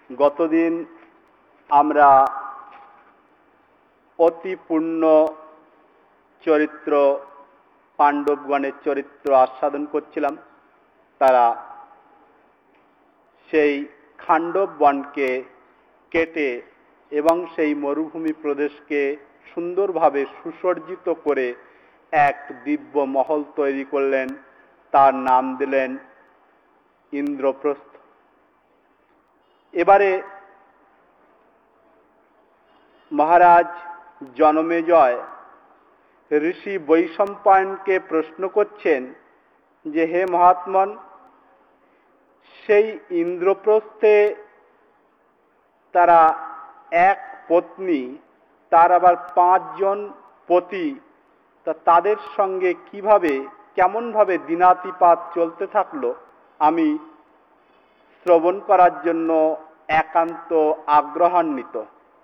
গতদিন আমরা অতি পূর্ণ চরিত্র পাণ্ডবগণের চরিত্র আস্বাদন করছিলাম। তারা সেই খাণ্ডব বনকে কেটে এবং সেই মরুভূমি প্রদেশকে সুন্দরভাবে সুসজ্জিত করে এক দিব্য মহল তৈরি করলেন। তার নাম দিলেন ইন্দ্রপ্রস্থ। এবারে মহারাজ জনমেজয় ঋষি বৈশম্পায়নকে প্রশ্ন করছেন যে, হে মহাত্মন, সেই ইন্দ্রপ্রস্থে তারা এক পত্নী, তার আবার 5 জন পতি, তা তাদের সঙ্গে কিভাবে কেমনভাবে দিনাতিপাত চলতে থাকলো আমি শ্রবণ করার জন্য একান্ত আগ্রহান্বিত।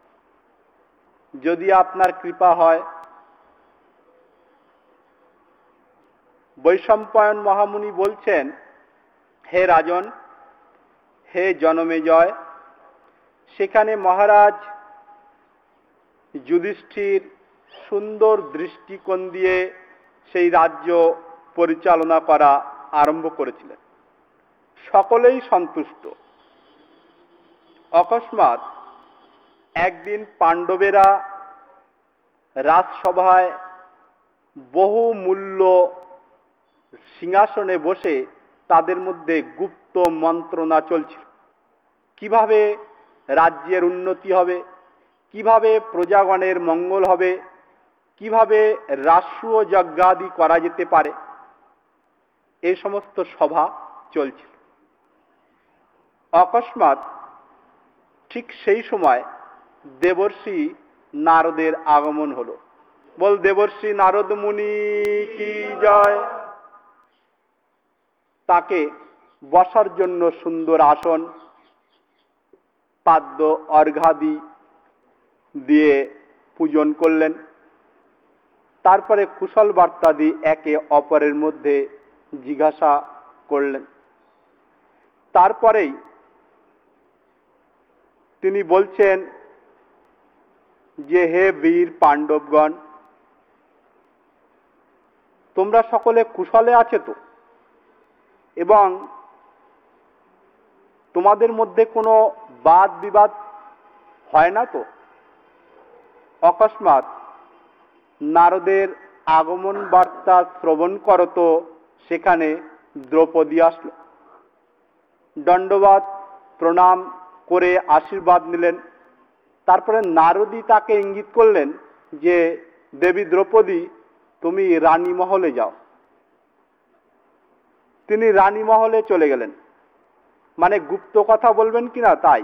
যদি আপনার কৃপা হয়। বৈশম্পায়ন মহামুনি বলছেন, হে রাজন, হে জনমেজয়, সেখানে মহারাজ যুধিষ্ঠির সুন্দর দৃষ্টিকোণ দিয়ে সেই রাজ্য পরিচালনা করা আরম্ভ করেছিলেন। সকলেই সন্তুষ্ট। অকস্মাৎ একদিন পাণ্ডবেরা রাজসভায় বহু মূল্য সিংহাসনে বসে তাদের মধ্যে গুপ্ত মন্ত্রণা চলছিল। কিভাবে রাজ্যের উন্নতি হবে, কিভাবে প্রজাগণের মঙ্গল হবে, কিভাবে রাষ্ট্রীয় যজ্ঞাদি করা যেতে পারে, এই সমস্ত সভা চলছিল। অকস্মাৎ ঠিক সেই সময় দেবর্ষি নারদের আগমন হলো। বল দেবর্ষি নারদ মুনি কি জয়। তাকে বসার জন্য সুন্দর আসন, পাদ্য অর্ঘাদি দিয়ে পূজন করলেন। তারপরে কুশল বার্তাদি একে অপরের মধ্যে জিজ্ঞাসা করলেন। তারপরেই তিনি বলছেন যে, হে বীর পাণ্ডবগণ, তোমরা সকলে কুশলে আছো তো, এবং তোমাদের মধ্যে কোনো বাদ বিবাদ হয় না তো? অকস্মাৎ নারদের আগমন বার্তা শ্রবণ করত সেখানে দ্রৌপদী আসলো। দণ্ডবাদ প্রণাম করে আশীর্বাদ নিলেন। তারপরে নারদই তাকে ইঙ্গিত করলেন যে, দেবী দ্রৌপদী, তুমি রানী মহলে যাও। তিনি রানী মহলে চলে গেলেন। মানে গুপ্ত কথা বলবেন কিনা তাই।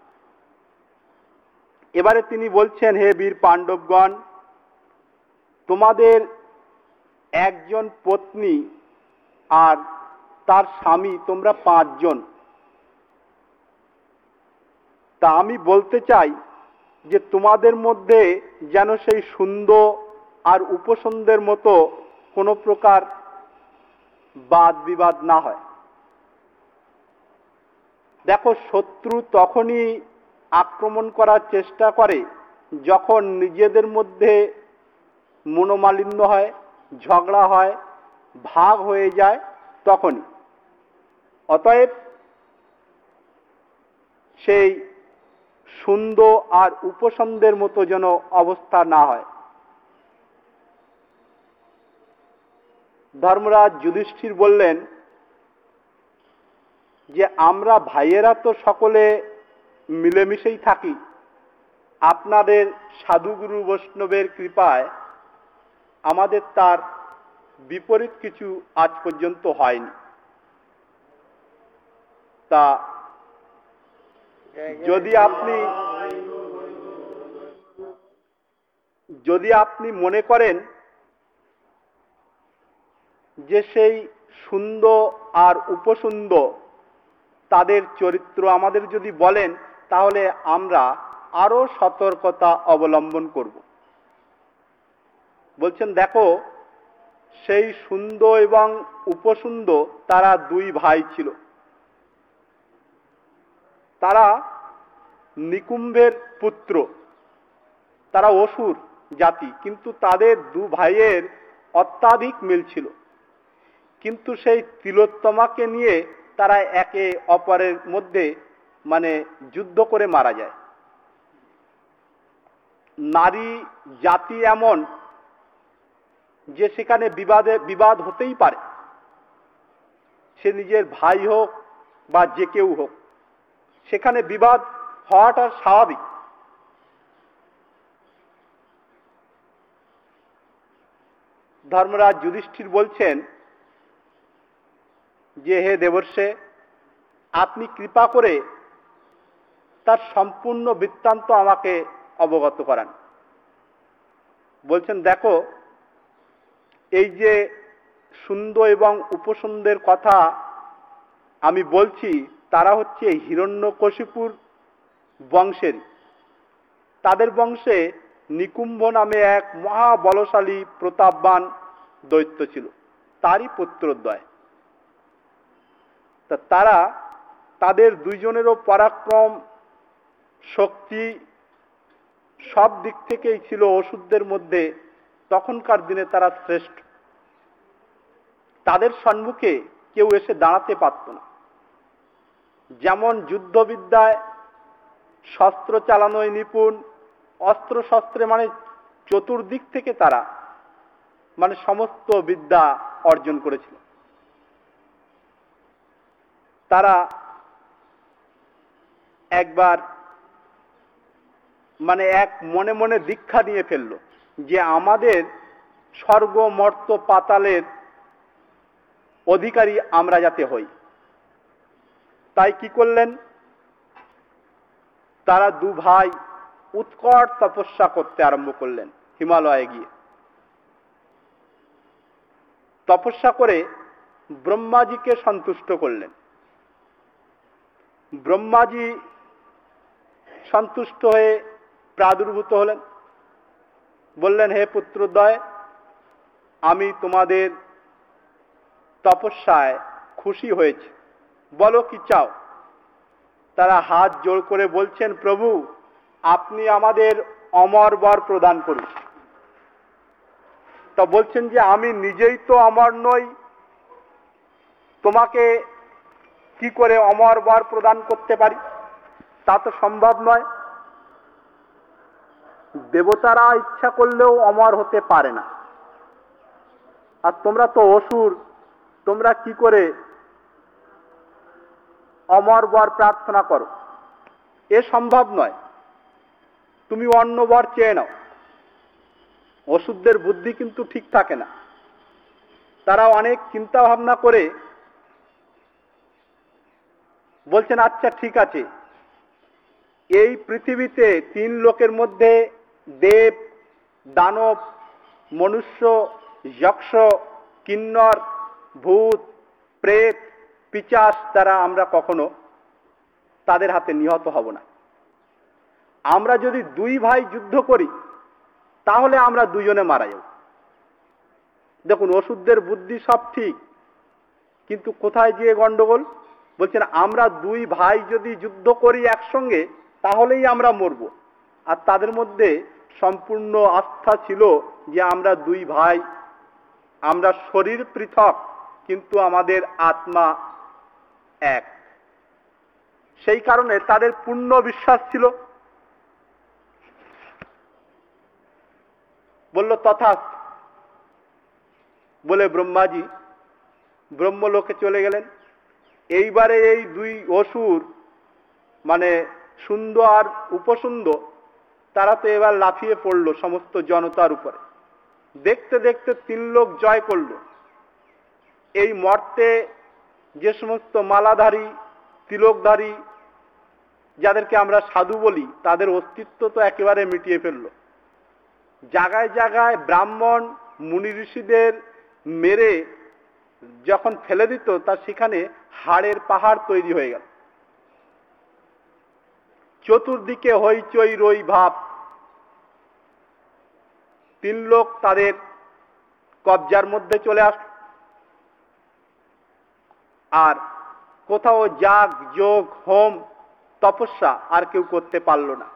এবারে তিনি বলছেন, হে বীর পাণ্ডবগণ, তোমাদের একজন পত্নী আর তার স্বামী, তোমরা 5 জন। তা আমি বলতে চাই যে তোমাদের মধ্যে যেন সেই সুন্দর আর উপসন্দের মতো কোনো প্রকার বাদ বিবাদ না হয়। দেখো, শত্রু তখনই আক্রমণ করার চেষ্টা করে যখন নিজেদের মধ্যে মনোমালিন্য হয়, ঝগড়া হয়, ভাগ হয়ে যায়, তখনই। অতএব সেই সুন্দর আর উপসন্দের মতো যেন অবস্থা না হয়। ধর্মরাজ যুধিষ্ঠির বললেন যে, আমরা ভাইয়েরা তো সকলে মিলেমিশেই থাকি। আপনাদের সাধুগুরু বৈষ্ণবের কৃপায় আমাদের তার বিপরীত কিছু আজ পর্যন্ত হয়নি। তা যদি আপনি মনে করেন যে সেই সুন্দর আর উপসুন্দর তাদের চরিত্র আমাদের যদি বলেন, তাহলে আমরা আরো সতর্কতা অবলম্বন করব। বলছেন, দেখো, সেই সুন্দর এবং উপসুন্দর তারা 2 ভাই ছিল। তারা নিকুম্ভের পুত্র, তারা অসুর জাতি, কিন্তু তাদের দু ভাইয়ের অত্যাধিক মিল ছিল। কিন্তু সেই তিলোত্তমাকে নিয়ে তারা একে অপরের মধ্যে যুদ্ধ করে মারা যায়। নারী জাতি এমন যে সেখানে বিবাদ হতেই পারে, সে নিজের ভাই হোক বা যে কেউ হোক, সেখানে বিবাদ হওয়াটা স্বাভাবিক। ধর্মরাজ যুধিষ্ঠির বলছেন যে, হে দেবর্ষে, আপনি কৃপা করে তার সম্পূর্ণ বৃত্তান্ত আমাকে অবগত করান। বলছেন, দেখো, এই যে সুন্দর এবং উপসুন্দের কথা আমি বলছি, তারা হচ্ছে হিরণ্যকশিপুর বংশের। তাদের বংশে নিকুম্ভ নামে এক মহাবলশালী প্রতাপবান দৈত্য ছিল, তারই পুত্রদ্বয়। তা তারা তাদের দুইজনেরও পরাক্রম, শক্তি সব দিক থেকেই ছিল অসুরদের মধ্যে তখনকার দিনে তারা শ্রেষ্ঠ। তাদের সম্মুখে কেউ এসে দাঁড়াতে পারত না। যেমন যুদ্ধবিদ্যায় শস্ত্র চালানোয় নিপুণ, অস্ত্র শস্ত্রে চতুর্দিক থেকে তারা সমস্ত বিদ্যা অর্জন করেছিল। তারা একবার এক মনে মনে দীক্ষা নিয়ে ফেলল যে আমাদের স্বর্গ মর্ত পাতালের অধিকারী আমরা যাতে হই। তাই কি করলেন, তারা দু ভাই উৎকট তপস্যা করতে আরম্ভ করলেন হিমালয়ে গিয়ে। তপস্যা করে ব্রহ্মাজিকে সন্তুষ্ট করলেন। ব্রহ্মাজি সন্তুষ্ট হয়ে প্রাদুর্ভূত হলেন, বললেন, হে পুত্রদ্বয়, আমি তোমাদের তপস্যায় খুশি হয়েছি, বলো কি চাও। তারা হাত জোড় করে বলছেন, প্রভু, আপনি আমাদের অমর বর প্রদান করুন। তা বলছেন যে আমি নিজেই তো অমর নই, তোমাকে কি করে অমর বর প্রদান করতে পারি, তা তো সম্ভব নয়। দেবতারা ইচ্ছা করলেও অমর হতে পারে না, আর তোমরা তো অসুর, তোমরা কি করে অমর বর প্রার্থনা করো, এ সম্ভব নয়। তুমি অন্য বর চেয়ে নাও। অসুরদের বুদ্ধি কিন্তু ঠিক থাকে না। তারা অনেক চিন্তা ভাবনা করে বলছেন, আচ্ছা ঠিক আছে, এই পৃথিবীতে তিন লোকের মধ্যে দেব, দানব, মনুষ্য, যক্ষ, কিন্নর, ভূত, প্রেত, পিশাচ দ্বারা আমরা কখনো তাদের হাতে নিহত হব না। আমরা যদি দুই ভাই যুদ্ধ করি তাহলে আমরা দুজনে মারা যাব। দেখুন, অসুরদের বুদ্ধি সব ঠিক, কিন্তু কোথায় গিয়ে গন্ডগোল। বলছেন, আমরা দুই ভাই যদি যুদ্ধ করি একসঙ্গে তাহলেই আমরা মরব। আর তাদের মধ্যে সম্পূর্ণ আস্থা ছিল যে আমরা দুই ভাই, আমরা শরীর পৃথক কিন্তু আমাদের আত্মা এক। সেই কারণে তাদের পূর্ণ বিশ্বাস ছিল। বলল তথাস্তু বলে ব্রহ্মাজি ব্রহ্মলোকে চলে গেলেন। এইবারে এই দুই অসুর সুন্দর আর উপসুন্দর, তারা তো এবার লাফিয়ে পড়ল সমস্ত জনতার উপরে। দেখতে দেখতে তিন লোক জয় করল। এই মর্তে যে সমস্ত মালাধারী, তিলকধারী, যাদেরকে আমরা সাধু বলি, তাদের অস্তিত্ব তো একেবারে মিটিয়ে ফেলল। জায়গায় জায়গায় ব্রাহ্মণ মুনি ঋষিদের মেরে যখন ফেলে দিত, তা সেখানে হাড়ের পাহাড় তৈরি হয়ে গেল। চতুর্দিকে হইচই রই ভাব। তিন লোক তাদের কবজার মধ্যে চলে আসল। আর কোথাও যাগ, যোগ, হোম তপস্যা আর কেউ করতে পারল না।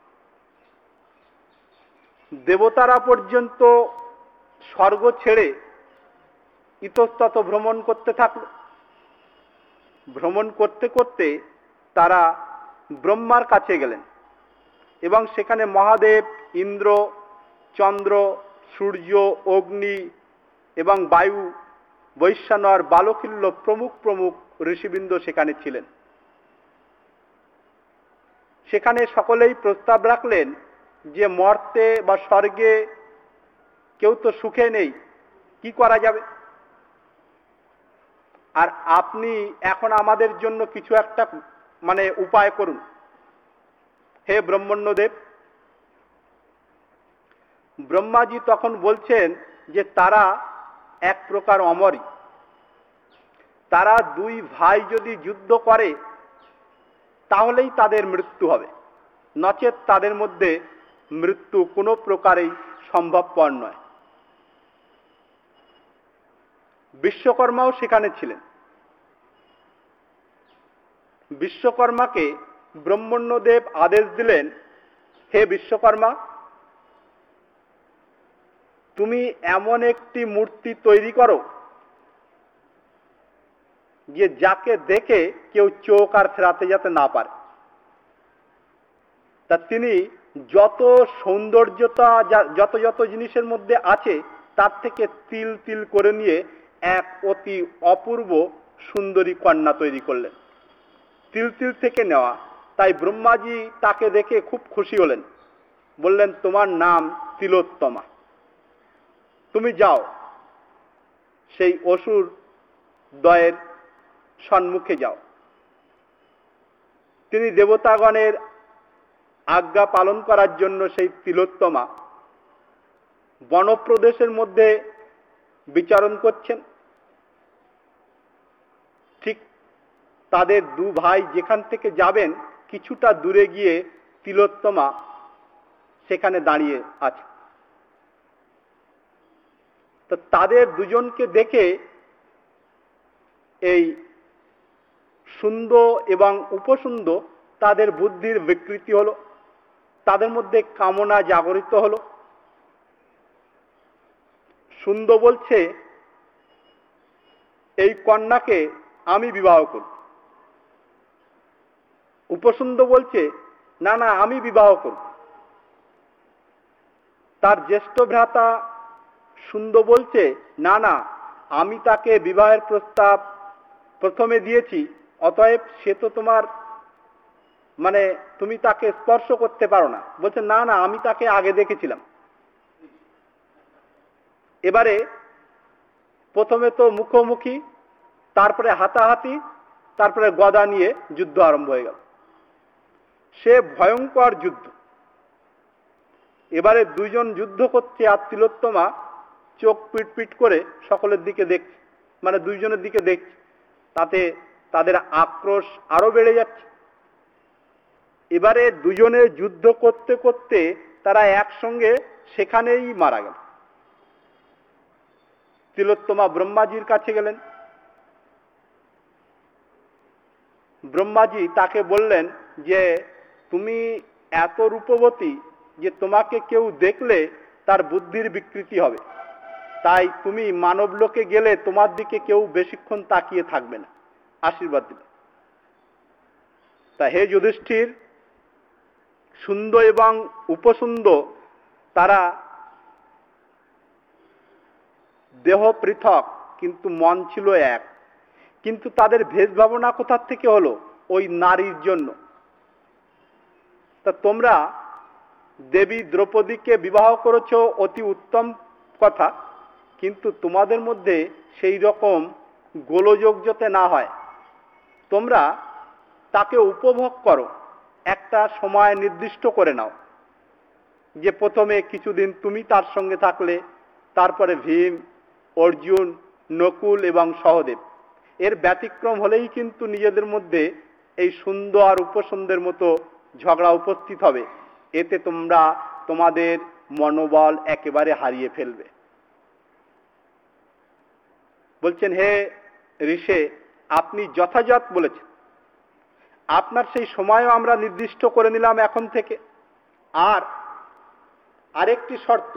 দেবতারা পর্যন্ত স্বর্গ ছেড়ে ইতস্তত ভ্রমণ করতে থাকল। ভ্রমণ করতে করতে তারা ব্রহ্মার কাছে গেলেন এবং সেখানে মহাদেব, ইন্দ্র, চন্দ্র, সূর্য, অগ্নি এবং বায়ু, বৈশ্বানর, বালকিল্য প্রমুখ প্রমুখ ঋষিবৃন্দ সেখানে ছিলেন। সেখানে সকলেই প্রস্তাব রাখলেন যে মর্তে বা স্বর্গে কেউ তো সুখে নেই, কি করা যাবে? আর আপনি এখন আমাদের জন্য কিছু একটা উপায় করুন হে ব্রহ্মণ্যদেব। ব্রহ্মাজি তখন বলছেন যে তারা এক প্রকার অমরই। তারা দুই ভাই যদি যুদ্ধ করে তাহলেই তাদের মৃত্যু হবে, নচেৎ তাদের মধ্যে মৃত্যু কোনো প্রকারেই সম্ভবপর নয়। বিশ্বকর্মাও সেখানে ছিলেন। বিশ্বকর্মাকে ব্রহ্মণ্যদেব আদেশ দিলেন, হে বিশ্বকর্মা, তুমি এমন একটি মূর্তি তৈরি করো যে যাকে দেখে কেউ চোখ আর ফেরাতে যাতে না পারে। তা তিনি যত সৌন্দর্যতা যত যত জিনিসের মধ্যে আছে তার থেকে তিল তিল করে নিয়ে এক অতি অপূর্ব সুন্দরী কন্যা তৈরি করলেন, তিল তিল থেকে নেওয়া। তাই ব্রহ্মাজি তাকে দেখে খুব খুশি হলেন, বললেন তোমার নাম তিলোত্তমা, তুমি যাও সেই অসুর দ্বয়ের সম্মুখে যাও। তিনি দেবতাগণের আজ্ঞা পালন করার জন্য সেই তিলোত্তমা বনপ্রদেশের মধ্যে বিচরণ করছেন। ঠিক তাদের দু ভাই যেখান থেকে যাবেন কিছুটা দূরে গিয়ে তিলোত্তমা সেখানে দাঁড়িয়ে আছে। তো তাদের দুজনকে দেখে এই সুন্দর এবং উপসুন্দর তাদের বুদ্ধির বিকৃতি হলো, তাদের মধ্যে কামনা জাগরিত হলো। সুন্দর বলছে এই কন্যাকে আমি বিবাহ করব। উপসুন্দর বলছে না না আমি বিবাহ করব। তার জ্যেষ্ঠ ভ্রাতা সুন্দর বলছে না না আমি তাকে বিবাহের প্রস্তাব প্রথমে দিয়েছি, অতএব সে তো তোমার তুমি তাকে স্পর্শ করতে পারো না। বলছে না না আমি তাকে আগে দেখেছিলাম। এবারে প্রথমে তো মুখোমুখি, তারপরে হাতাহাতি, তারপরে গদা নিয়ে যুদ্ধ আরম্ভ হয়ে গেল। সে ভয়ঙ্কর যুদ্ধ। এবারে দুইজন যুদ্ধ করছে আর তিলোত্তমা চোখ পিট পিট করে সকলের দিকে দেখছে, দুইজনের দিকে দেখছে। তাতে তাদের আক্রোশ আরো বেড়ে যাচ্ছে। এবারে দুজনে যুদ্ধ করতে করতে তারা একসঙ্গে সেখানেই মারা গেল। তিলোত্তমা ব্রহ্মাজির কাছে গেলেন। ব্রহ্মাজি তাকে বললেন যে তুমি এত রূপবতী যে তোমাকে কেউ দেখলে তার বুদ্ধির বিকৃতি হবে, তাই তুমি মানব লোকে গেলে তোমার দিকে কেউ বেশিক্ষণ তাকিয়ে থাকবে না। আশীর্বাদ দিল। তা হে যুধিষ্ঠির, সুন্দর এবং উপসুন্দর তারা দেহ পৃথক কিন্তু মন ছিল এক। কিন্তু তাদের ভেদ ভাবনা কোথা থেকে হলো? ওই নারীর জন্য। তা তোমরা দেবী দ্রৌপদীকে বিবাহ করেছো, অতি উত্তম কথা, কিন্তু তোমাদের মধ্যে সেই রকম গোলযোগ যাতে না হয়, তোমরা তাকে উপভোগ করো। একটা সময় নির্দিষ্ট করে নাও যে প্রথমে কিছুদিন তুমি তার সঙ্গে থাকলে, তারপরে ভীম, অর্জুন, নকুল এবং সহদেব। এর ব্যতিক্রম হলেই কিন্তু নিজেদের মধ্যে এই সুন্দর আর উপসুন্দরের মতো ঝগড়া উপস্থিত হবে। এতে তোমরা তোমাদের মনোবল একেবারে হারিয়ে ফেলবে। বলছেন হে ঋষে, আপনি যথাযথ বলেছেন। আপনার সেই সময়ও আমরা নির্দিষ্ট করে নিলাম এখন থেকে। আর আরেকটি শর্ত,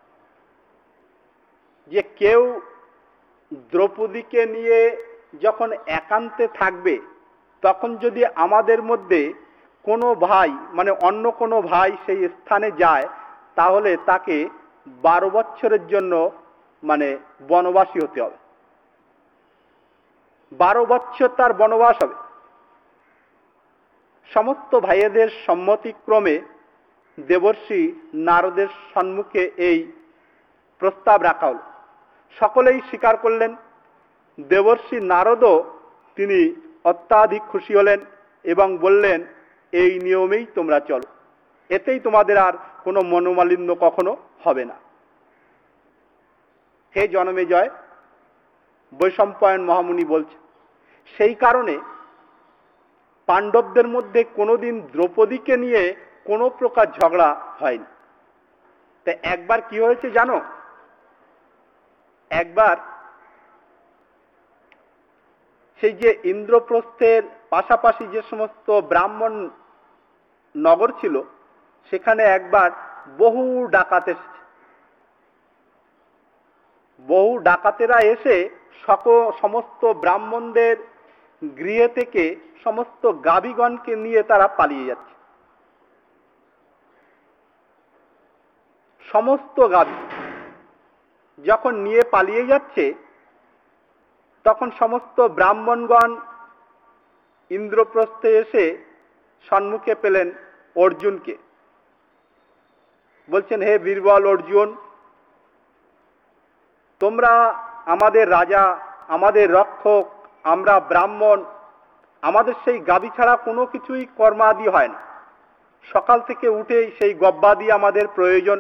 যে কেউ দ্রৌপদীকে নিয়ে যখন একান্তে থাকবে, তখন যদি আমাদের মধ্যে কোনো ভাই, মানে অন্য কোনো ভাই সেই স্থানে যায়, তাহলে তাকে 12 বছরের জন্য মানে বনবাসী হতে হবে। 12 বছর তার বনবাস হবে। সমস্ত ভাইয়েদের সম্মতিক্রমে দেবর্ষি নারদের সম্মুখে এই প্রস্তাব রাখা হল। সকলেই স্বীকার করলেন। দেবর্ষি নারদও তিনি অত্যাধিক খুশি হলেন এবং বললেন, এই নিয়মেই তোমরা চলো, এতেই তোমাদের আর কোনো মনোমালিন্য কখনো হবে না। হে জনমেজয়, বৈশম্পায়ন মহামুনি বলছে, সেই কারণে পাণ্ডবদের মধ্যে কোনোদিন দ্রৌপদীকে নিয়ে কোনো প্রকার ঝগড়া হয়নি। তা একবার কি হয়েছে জানো? একবার সেই যে ইন্দ্রপ্রস্থের পাশাপাশি যে সমস্ত ব্রাহ্মণ নগর ছিল, সেখানে একবার বহু ডাকাত এসেছে। বহু ডাকাতেরা এসে সমস্ত ব্রাহ্মণদের গৃহে থেকে সমস্ত গাভীগণকে নিয়ে তারা পালিয়ে যাচ্ছে। সমস্ত গাভী যখন নিয়ে পালিয়ে যাচ্ছে, তখন সমস্ত ব্রাহ্মণগণ ইন্দ্রপ্রস্থে এসে সম্মুখে পেলেন অর্জুনকে। বলছেন, হে বীরবল অর্জুন, তোমরা আমাদের রাজা, আমাদের রক্ষক, আমরা ব্রাহ্মণ, আমাদের সেই গাভী ছাড়া কোনো কিছুই কর্মাদি হয় না। সকাল থেকে উঠেই সেই গব্বাদি আমাদের প্রয়োজন।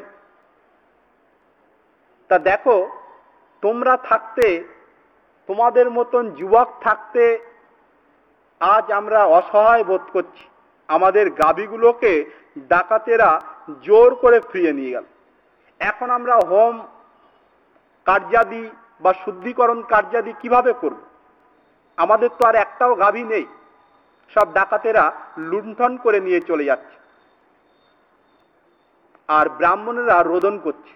তা দেখো, তোমরা থাকতে, তোমাদের মতন যুবক থাকতে আজ আমরা অসহায় বোধ করছি। আমাদের গাভীগুলোকে ডাকাতেরা জোর করে ফিরিয়ে নিয়ে গেল। এখন আমরা হোম কার্যাদি বা শুদ্ধিকরণ কার্যাদি কিভাবে করব? আমাদের তো আর একটাও গাভী নেই, সব ডাকাতেরা লুণ্ঠন করে নিয়ে চলে যাচ্ছে, আর ব্রাহ্মণেরা রোদন করছে।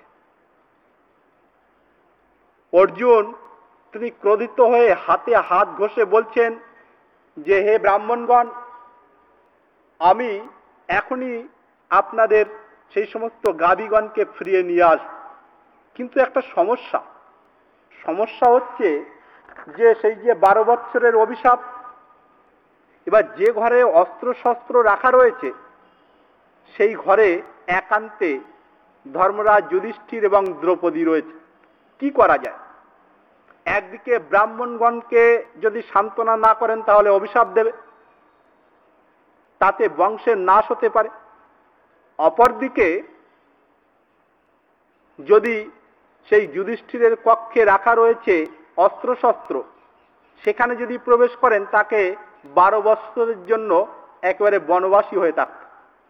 অর্জুন তিনি ক্রোধিত হয়ে হাতে হাত ঘষে বলছেন যে, হে ব্রাহ্মণগণ, আমি এখনই আপনাদের সেই সমস্ত গাভীগণকে ফিরিয়ে নিয়ে আসব। কিন্তু একটা সমস্যা হচ্ছে যে সেই যে 12 বছরের অভিশাপ, এবার যে ঘরে অস্ত্র শস্ত্র রাখা রয়েছে, সেই ঘরে একান্তে ধর্মরাজ যুধিষ্ঠির এবং দ্রৌপদী রয়েছে। কি করা যায়? একদিকে ব্রাহ্মণগণকে যদি সান্ত্বনা না করেন তাহলে অভিশাপ দেবে, তাতে বংশের নাশ হতে পারে। অপরদিকে যদি সেই যুধিষ্ঠিরের কক্ষে রাখা রয়েছে অস্ত্রশস্ত্র, সেখানে যদি প্রবেশ করেন, তাকে 12 বছরের জন্য একেবারে বনবাসী হয়ে থাকত।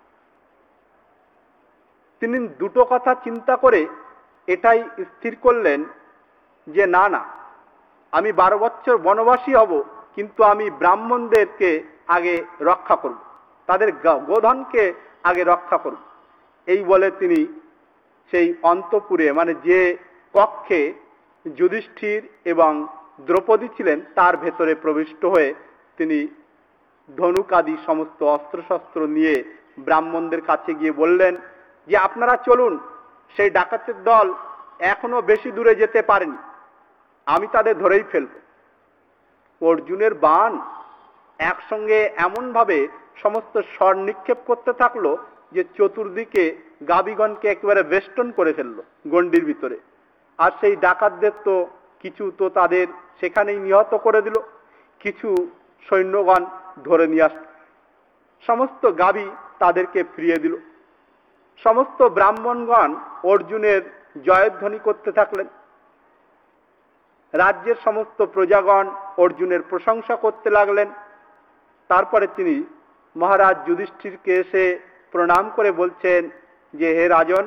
তিনি দুটো কথা চিন্তা করে এটাই স্থির করলেন যে না, আমি 12 বছর বনবাসী হব, কিন্তু আমি ব্রাহ্মণদেরকে আগে রক্ষা করব, তাদের গোধনকে আগে রক্ষা করব। এই বলে তিনি সেই অন্তপুরে, মানে যে কক্ষে যুধিষ্ঠির এবং দ্রৌপদী ছিলেন, তার ভেতরে প্রবিষ্ট হয়ে তিনি ধনুকাদি সমস্ত অস্ত্রশস্ত্র নিয়ে ব্রাহ্মণদের কাছে গিয়ে বললেন যে, আপনারা চলুন, সেই ডাকাতের দল এখনো বেশি দূরে যেতে পারেনি, আমি তাদের ধরেই ফেলব। অর্জুনের বাণ একসঙ্গে এমনভাবে সমস্ত স্বর নিক্ষেপ করতে থাকলো যে চতুর্দিকে গাভীগণকে একেবারে বেষ্টন করে ফেললো গণ্ডির ভিতরে। আর সেই ডাকাতদের তো কিছু তো তাদের সেখানেই নিহত করে দিল, কিছু সৈন্যগণ ধরে নিয়ে আসল, সমস্ত গাভী তাদেরকে ফিরিয়ে দিল। সমস্ত ব্রাহ্মণগণ অর্জুনের জয়ধ্বনি করতে থাকলেন। রাজ্যের সমস্ত প্রজাগণ অর্জুনের প্রশংসা করতে লাগলেন। তারপরে তিনি মহারাজ যুধিষ্ঠিরকে এসে প্রণাম করে বলছেন যে, হে রাজন,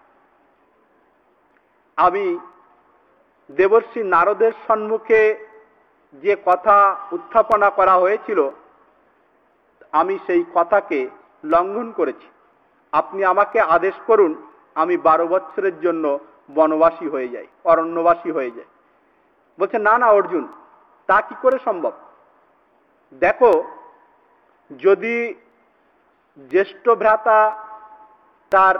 আমি দেবর্ষি নারদের সম্মুখে যে কথা উত্থাপনা করা হয়েছিল, আমি সেই কথাকে লঙ্ঘন করেছি, আপনি আমাকে আদেশ করুন আমি 12 বছরের জন্য বনবাসী হয়ে যাই, অরণ্যবাসী হয়ে যাই। বলছে না না অর্জুন, তা কি করে সম্ভব? দেখো, যদি জ্যেষ্ঠ ভ্রাতা তার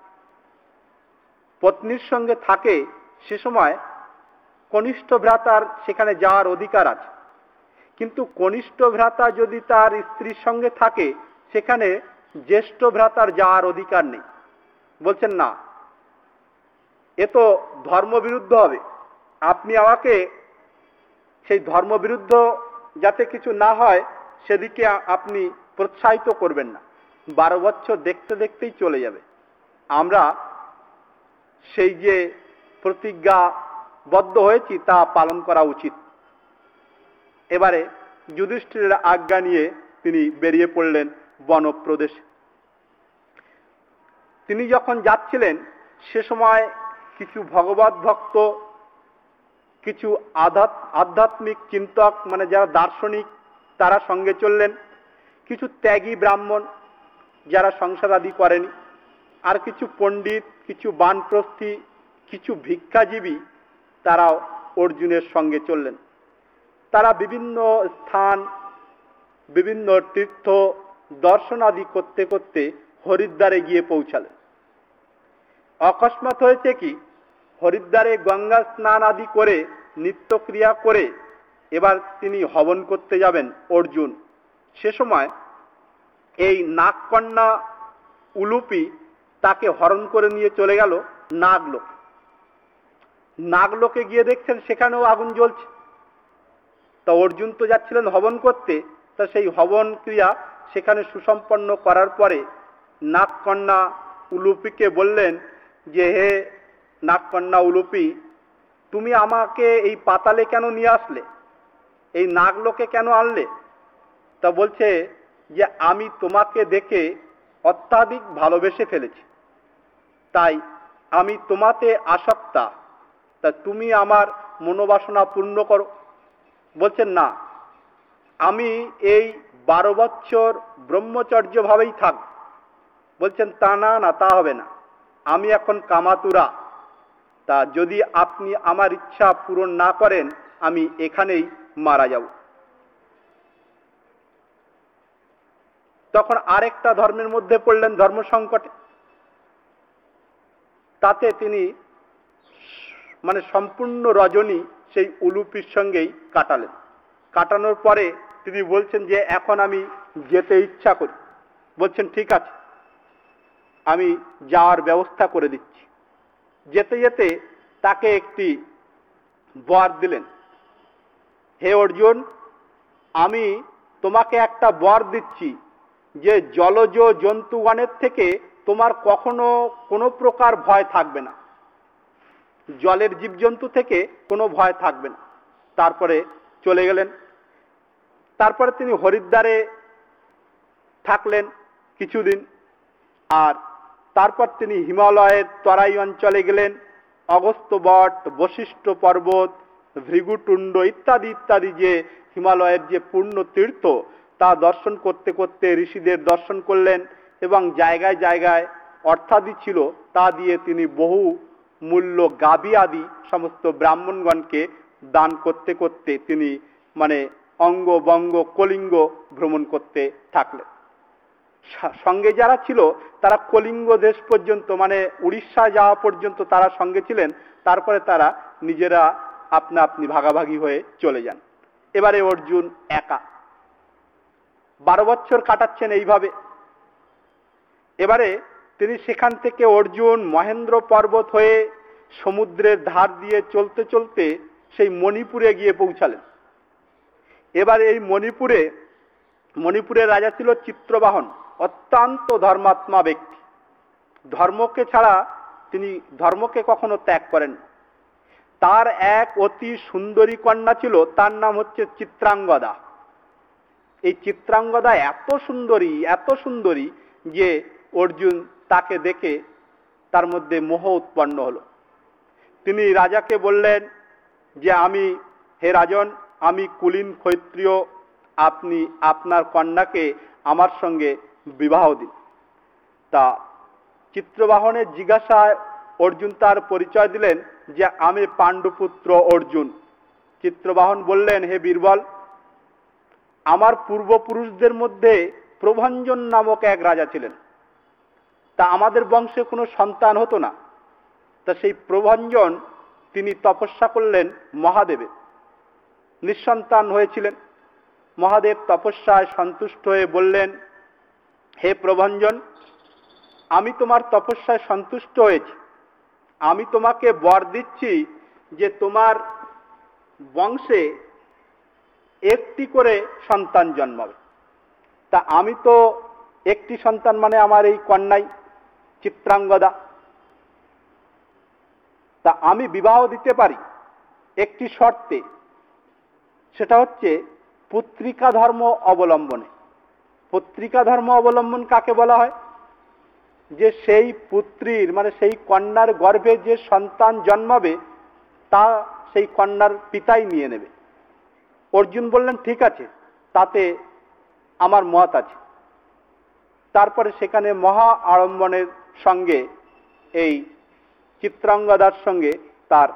পত্নীর সঙ্গে থাকে সে সময় কনিষ্ঠ ভ্রাতার সেখানে যাওয়ার অধিকার আছে, কিন্তু কনিষ্ঠ ভ্রাতা যদি তার স্ত্রীর সঙ্গে থাকে সেখানে জ্যেষ্ঠ ভ্রাতার যাওয়ার অধিকার নেই। বলছেন না, এ তো ধর্মবিরুদ্ধ হবে, আপনি আমাকে সেই ধর্মবিরুদ্ধ যাতে কিছু না হয় সেদিকে আপনি প্রোৎসাহিত করবেন না। 12 বছর দেখতে দেখতেই চলে যাবে, আমরা সেই যে প্রতিজ্ঞাবদ্ধ হয়েছি তা পালন করা উচিত। এবারে যুধিষ্ঠিরের আজ্ঞা নিয়ে তিনি বেরিয়ে পড়লেন বনপ্রদেশে। তিনি যখন যাচ্ছিলেন সে সময় কিছু ভগবত ভক্ত, কিছু আধ্যাত্মিক চিন্তক মানে যারা দার্শনিক তারা সঙ্গে চললেন, কিছু ত্যাগী ব্রাহ্মণ যারা সংসার আদি করেনি, আর কিছু পণ্ডিত, কিছু বানপ্রস্থী, কিছু ভিক্ষাজীবী তারাও অর্জুনের সঙ্গে চললেন। তারা বিভিন্ন স্থান, বিভিন্ন তীর্থ দর্শন আদি করতে করতে হরিদ্বারে গিয়ে পৌঁছালেন। অকস্মাৎ হয়েছে কি, হরিদ্বারে গঙ্গা স্নান আদি করে নিত্যক্রিয়া করে এবার তিনি হবন করতে যাবেন অর্জুন। সে সময় এই নাগকন্যা উলুপি তাকে হরণ করে নিয়ে চলে গেল নাগলোকে। নাগলোকে গিয়ে দেখছেন সেখানেও আগুন জ্বলছে। তা অর্জুন তো যাচ্ছিলেন হবন করতে, তা সেই হবন ক্রিয়া সেখানে সুসম্পন্ন করার পরে নাগকন্যা উলুপিকে বললেন যে হে নাগকন্যা উলুপি, তুমি আমাকে এই পাতালে কেন নিয়ে আসলে, এই নাগলোকে কেন আনলে? তা বলছে যে আমি তোমাকে দেখে অত্যাধিক ভালোবেসে ফেলেছি, তাই আমি তোমাতে আসক্তা, তা তুমি আমার মনোবাসনা পূর্ণ করো। বলছেন না, আমি এই 12 বছর ব্রহ্মচর্য ভাবেই থাক। বলছেন তা না না, তা হবে না, আমি এখন কামাতুরা, তা যদি আপনি আমার ইচ্ছা পূরণ না করেন আমি এখানেই মারা যাব। তখন আরেকটা ধর্মের মধ্যে পড়লেন, ধর্ম সংকটে। তাতে তিনি মানে সম্পূর্ণ রজনী সেই উলুপির সঙ্গেই কাটালেন। কাটানোর পরে তিনি বলছেন যে এখন আমি যেতে ইচ্ছা করি। বলছেন ঠিক আছে, আমি যাওয়ার ব্যবস্থা করে দিচ্ছি। যেতে যেতে তাকে একটি বর দিলেন, হে অর্জুন, আমি তোমাকে একটা বর দিচ্ছি যে জলজ জন্তুগণের থেকে তোমার কখনো কোনো প্রকার ভয় থাকবে না, জলের জীবজন্তু থেকে কোনো ভয় থাকবে না। তারপরে চলে গেলেন। তারপরে তিনি হরিদ্বারে থাকলেন কিছুদিন, আর তারপর তিনি হিমালয়ের তরাই অঞ্চলে গেলেন। অগস্ত্য বট, বশিষ্ঠ পর্বত, ভৃগুটুণ্ড ইত্যাদি ইত্যাদি যে হিমালয়ের যে পূর্ণ তীর্থ তা দর্শন করতে করতে ঋষিদের দর্শন করলেন, এবং জায়গায় জায়গায় অর্থাদি ছিল তা দিয়ে তিনি বহু মূল্য গাভী আদি সমস্ত ব্রাহ্মণগণকে দান করতে করতে তিনি মানে অঙ্গ বঙ্গ কলিঙ্গ ভ্রমণ করতে থাকলেন। সঙ্গে যারা ছিল তারা কলিঙ্গ দেশ পর্যন্ত মানে উড়িষ্যা যাওয়া পর্যন্ত তারা সঙ্গে ছিলেন। তারপরে তারা নিজেরা আপনা আপনি ভাগাভাগি হয়ে চলে যান। এবারে অর্জুন একা 12 বছর কাটাচ্ছেন এইভাবে। এবারে তিনি সেখান থেকে অর্জুন মহেন্দ্র পর্বত হয়ে সমুদ্রের ধার দিয়ে চলতে চলতে সেই মণিপুরে গিয়ে পৌঁছালেন। এবার এই মণিপুরের রাজা ছিল চিত্রবাহন, অত্যন্ত ধর্মাত্মা ব্যক্তি। ধর্মকে কখনো ত্যাগ করেন। তার এক অতি সুন্দরী কন্যা ছিল, তার নাম হচ্ছে চিত্রাঙ্গদা। এই চিত্রাঙ্গদা এত সুন্দরী যে অর্জুন তাকে দেখে তার মধ্যে মোহ উৎপন্ন হলো। তিনি রাজাকে বললেন যে হে রাজন, আমি কুলীন ক্ষত্রিয়, আপনি আপনার কন্যাকে আমার সঙ্গে বিবাহ দিন। তা চিত্রবাহনের জিজ্ঞাসায় অর্জুন তার পরিচয় দিলেন যে আমি পাণ্ডুপুত্র অর্জুন। চিত্রবাহন বললেন, হে বীরবল, আমার পূর্বপুরুষদের মধ্যে প্রভঞ্জন নামক এক রাজা ছিলেন। তা আমাদের বংশে কোনো সন্তান হতো না। তা সেই প্রভঞ্জন তিনি তপস্যা করলেন মহাদেবের, নিঃসন্তান হয়েছিলেন। মহাদেব তপস্যায় সন্তুষ্ট হয়ে বললেন, হে প্রভঞ্জন, আমি তোমার তপস্যায় সন্তুষ্ট হয়েছি। আমি তোমাকে বর দিচ্ছি যে তোমার বংশে একটি করে সন্তান জন্মাবে। তা আমি তো একটি সন্তান মানে আমার এই কন্যাই চিত্রাঙ্গদা। তা আমি বিবাহ দিতে পারি একটি শর্তে, সেটা হচ্ছে পুত্রিকা ধর্ম অবলম্বনে। পুত্রিকা ধর্ম অবলম্বন কাকে বলা হয়? যে সেই পুত্রীর মানে সেই কন্যার গর্ভে যে সন্তান জন্মাবে তা সেই কন্যার পিতাই নিয়ে নেবে। অর্জুন বললেন, ঠিক আছে, তাতে আমার মত আছে। তারপরে সেখানে মহা আড়ম্বরের সঙ্গে এই চিত্রাঙ্গদার সঙ্গে তার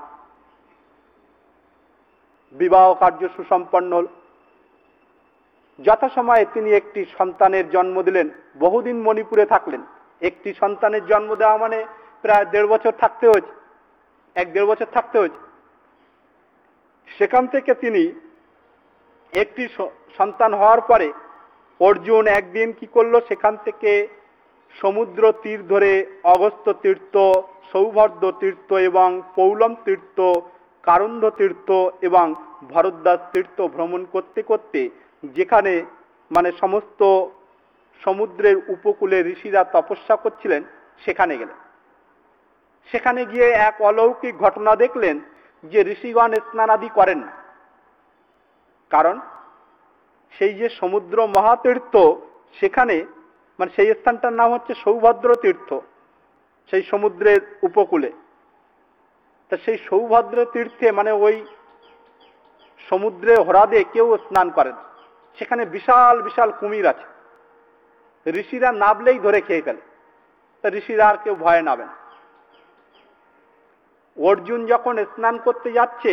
বিবাহ কার্য সুসম্পন্ন হল। যথাসময়ে তিনি একটি সন্তানের জন্ম দিলেন। বহুদিন মণিপুরে থাকলেন। একটি সন্তানের জন্ম দেওয়া মানে প্রায় 1.5 বছর থাকতে হয়েছে, 1-1.5 বছর থাকতে হয়েছে। সেখান থেকে তিনি একটি সন্তান হওয়ার পরে অর্জুন একদিন কি করলো, সেখান থেকে সমুদ্র তীর ধরে অগস্ত্য তীর্থ, সৌভদ্র তীর্থ এবং পৌলম তীর্থ, কারুন্ধ তীর্থ এবং ভরদ্বাজ তীর্থ ভ্রমণ করতে করতে যেখানে মানে সমস্ত সমুদ্রের উপকূলে ঋষিরা তপস্যা করছিলেন সেখানে গেলেন। সেখানে গিয়ে এক অলৌকিক ঘটনা দেখলেন যে ঋষিগণ স্নানাদি করেন না। কারণ সেই যে সমুদ্র মহাতীর্থ সেখানে মানে সেই স্থানটার নাম হচ্ছে সৌভদ্র তীর্থ, সেই সমুদ্রের উপকূলে। তা সেই সৌভদ্র তীর্থে মানে ওই সমুদ্রে হ্রদে কেউ স্নান করেন। সেখানে বিশাল বিশাল কুমির আছে, ঋষিরা নাবলেই ধরে খেয়ে ফেলে। তা ঋষিরা আর কেউ ভয়ে নাবেন। অর্জুন যখন স্নান করতে যাচ্ছে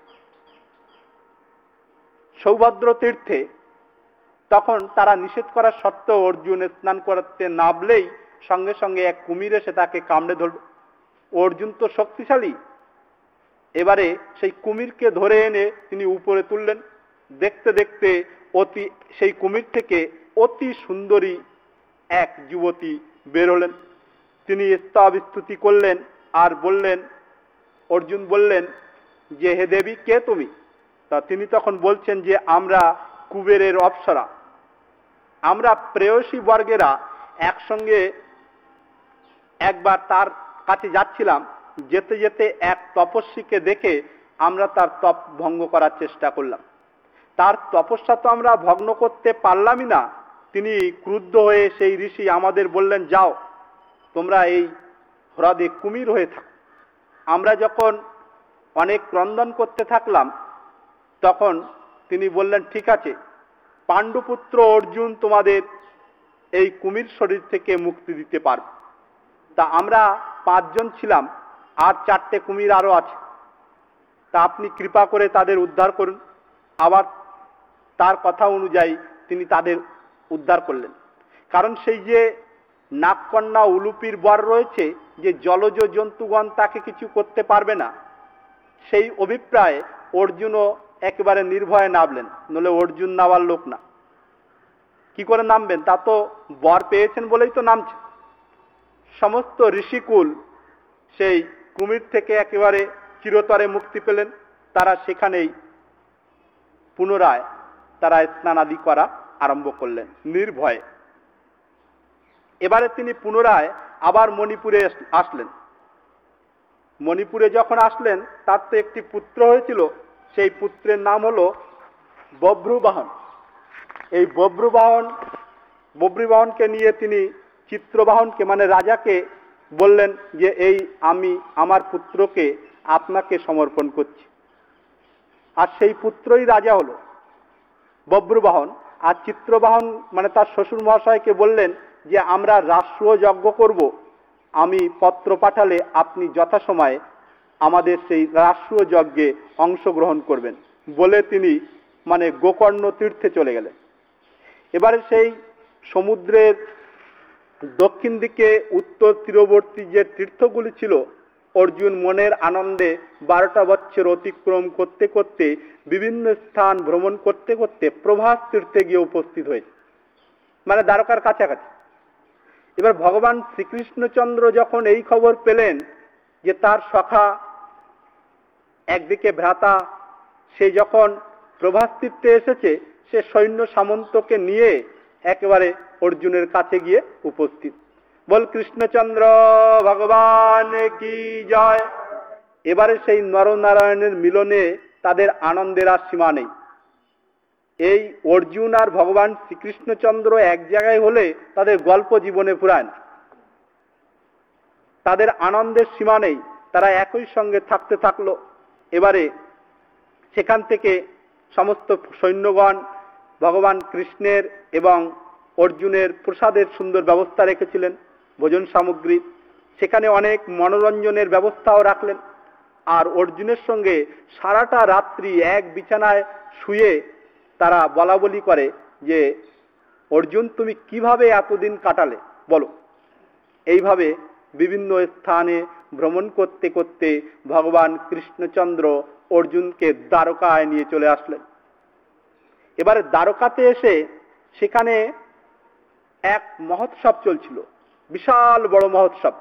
সৌভদ্র তীর্থে, তখন তারা নিষেধ করার সত্ত্বেও অর্জুন স্নান করতে নামলেই সঙ্গে সঙ্গে এক কুমির এসে তাকে কামড়ে ধরল। অর্জুন তো শক্তিশালী, এবারে সেই কুমিরকে ধরে এনে তিনি উপরে তুললেন। দেখতে দেখতে সেই কুমির থেকে অতি সুন্দরী এক যুবতী বের হলেন। তিনি স্তব স্তুতি করলেন আর বললেন, অর্জুন বললেন যে হে দেবী, কে তুমি? তা তিনি তখন বলছেন যে আমরা কুবেরের অপ্সরা, আমরা প্রেয়সী বর্গেরা একসঙ্গে একবার তার কাছে যাচ্ছিলাম। যেতে যেতে এক তপস্বীকে দেখে আমরা তার তপ ভঙ্গ করার চেষ্টা করলাম। তার তপস্যা তো আমরা ভগ্ন করতে পারলামই না। তিনি ক্রুদ্ধ হয়ে সেই ঋষি আমাদের বললেন, যাও তোমরা এই হ্রদে কুমির হয়ে থাকো। আমরা যখন অনেক ক্রন্দন করতে থাকলাম তখন তিনি বললেন, ঠিক আছে, পাণ্ডুপুত্র অর্জুন তোমাদের এই কুমির শরীর থেকে মুক্তি দিতে পারবে। তা আমরা 5 জন ছিলাম, আর 4টে কুমির আরো আছে। তা আপনি কৃপা করে তাদের উদ্ধার করুন। আবার তার কথা অনুযায়ী তিনি তাদের উদ্ধার করলেন। কারণ সেই যে নাগকন্যা উলুপির বর রয়েছে যে জলজ জন্তুগণ তাকে কিছু করতে পারবে না, সেই অভিপ্রায়ে অর্জুনও একেবারে নির্ভয়ে নামলেন। নলে অর্জুন নামার লোক না। কি করে নামবেন? তা তো বর পেয়েছেন বলেই তো নামছে। সমস্ত ঋষিকুল সেই কুমির থেকে একেবারে চিরতরে মুক্তি পেলেন। তারা সেখানেই পুনরায় তারা স্নানাদি করা আরম্ভ করলেন নির্ভয়ে। এবারে তিনি পুনরায় আবার মণিপুরে আসলেন। মণিপুরে যখন আসলেন তার তো একটি পুত্র হয়েছিল, সেই পুত্রের নাম হলো বভ্রুবাহন। এই বভ্রুবাহনকে নিয়ে তিনি চিত্রবাহনকে মানে রাজাকে বললেন যে এই আমি আমার পুত্রকে আপনাকে সমর্পণ করছি। আর সেই পুত্রই রাজা হলো বভ্রুবাহন। আর চিত্রবাহন মানে তার শ্বশুর মহাশয়কে বললেন যে আমরা রাষ্ট্রীয় যজ্ঞ করব, আমি পত্র পাঠালে আপনি যথাসময়ে আমাদের সেই রাষ্ট্রীয় যজ্ঞে অংশগ্রহণ করবেন বলে তিনি মানে গোকর্ণ তীর্থে চলে গেলেন। এবারে সেই সমুদ্রের দক্ষিণ দিকে উত্তর তীরবর্তী যে তীর্থগুলি ছিল, অর্জুন মনের আনন্দে 12টা বছর অতিক্রম করতে করতে বিভিন্ন স্থান ভ্রমণ করতে করতে প্রভাস তীর্থে গিয়ে উপস্থিত হয়েছে, মানে দ্বারকার কাছাকাছি। এবার ভগবান শ্রীকৃষ্ণচন্দ্র যখন এই খবর পেলেন যে তার সখা একদিকে ভ্রাতা সে যখন প্রভাস তীর্থে এসেছে, সে সৈন্য সামন্তকে নিয়ে একেবারে অর্জুনের কাছে গিয়ে উপস্থিত। বল কৃষ্ণচন্দ্র ভগবান কি জয়। এবারে সেই নরনারায়ণের মিলনে তাদের আনন্দের আর সীমা নেই। এই অর্জুন আর ভগবান শ্রীকৃষ্ণচন্দ্র এক জায়গায় হলে তাদের গল্প জীবনে ফুরায় না, তাদের আনন্দের সীমা নেই, তারা একই সঙ্গে থাকতে থাকলো। এবারে সেখান থেকে সমস্ত সৈন্যগণ ভগবান কৃষ্ণের এবং অর্জুনের প্রসাদের সুন্দর ব্যবস্থা রেখেছিলেন, ভোজন সামগ্রী, সেখানে অনেক মনোরঞ্জনের ব্যবস্থাও রাখলেন। আর অর্জুনের সঙ্গে সারাটা রাত্রি এক বিছানায় শুয়ে তারা বলা বলি করে যে অর্জুন তুমি কিভাবে এতদিন কাটালে বলো। এইভাবে বিভিন্ন স্থানে ভ্রমণ করতে করতে ভগবান কৃষ্ণচন্দ্র অর্জুনকে দ্বারকায় নিয়ে চলে আসলেন। এবারে দ্বারকাতে এসে সেখানে এক মহোৎসব চলছিল, বিশাল বড় মহোৎসব।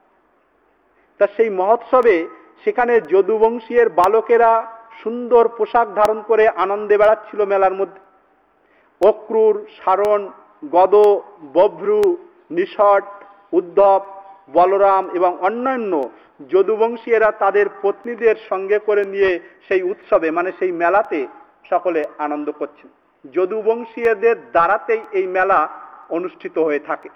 তা সেই মহোৎসবে সেখানে যদুবংশীয়ের বালকেরা সুন্দর পোশাক ধারণ করে আনন্দে বেড়াচ্ছিল মেলার মধ্যে। অক্রূর, সারণ, গদ, বভ্রু, নিষট, উদ্ধব, বলরাম এবং অন্যান্য যদুবংশীয়রা তাদের পত্নীদের সঙ্গে করে নিয়ে সেই উৎসবে মানে সেই মেলাতে সকলে আনন্দ করছেন। যদুবংশীয়দের দ্বারাতেই এই মেলা অনুষ্ঠিত হয়ে থাকে।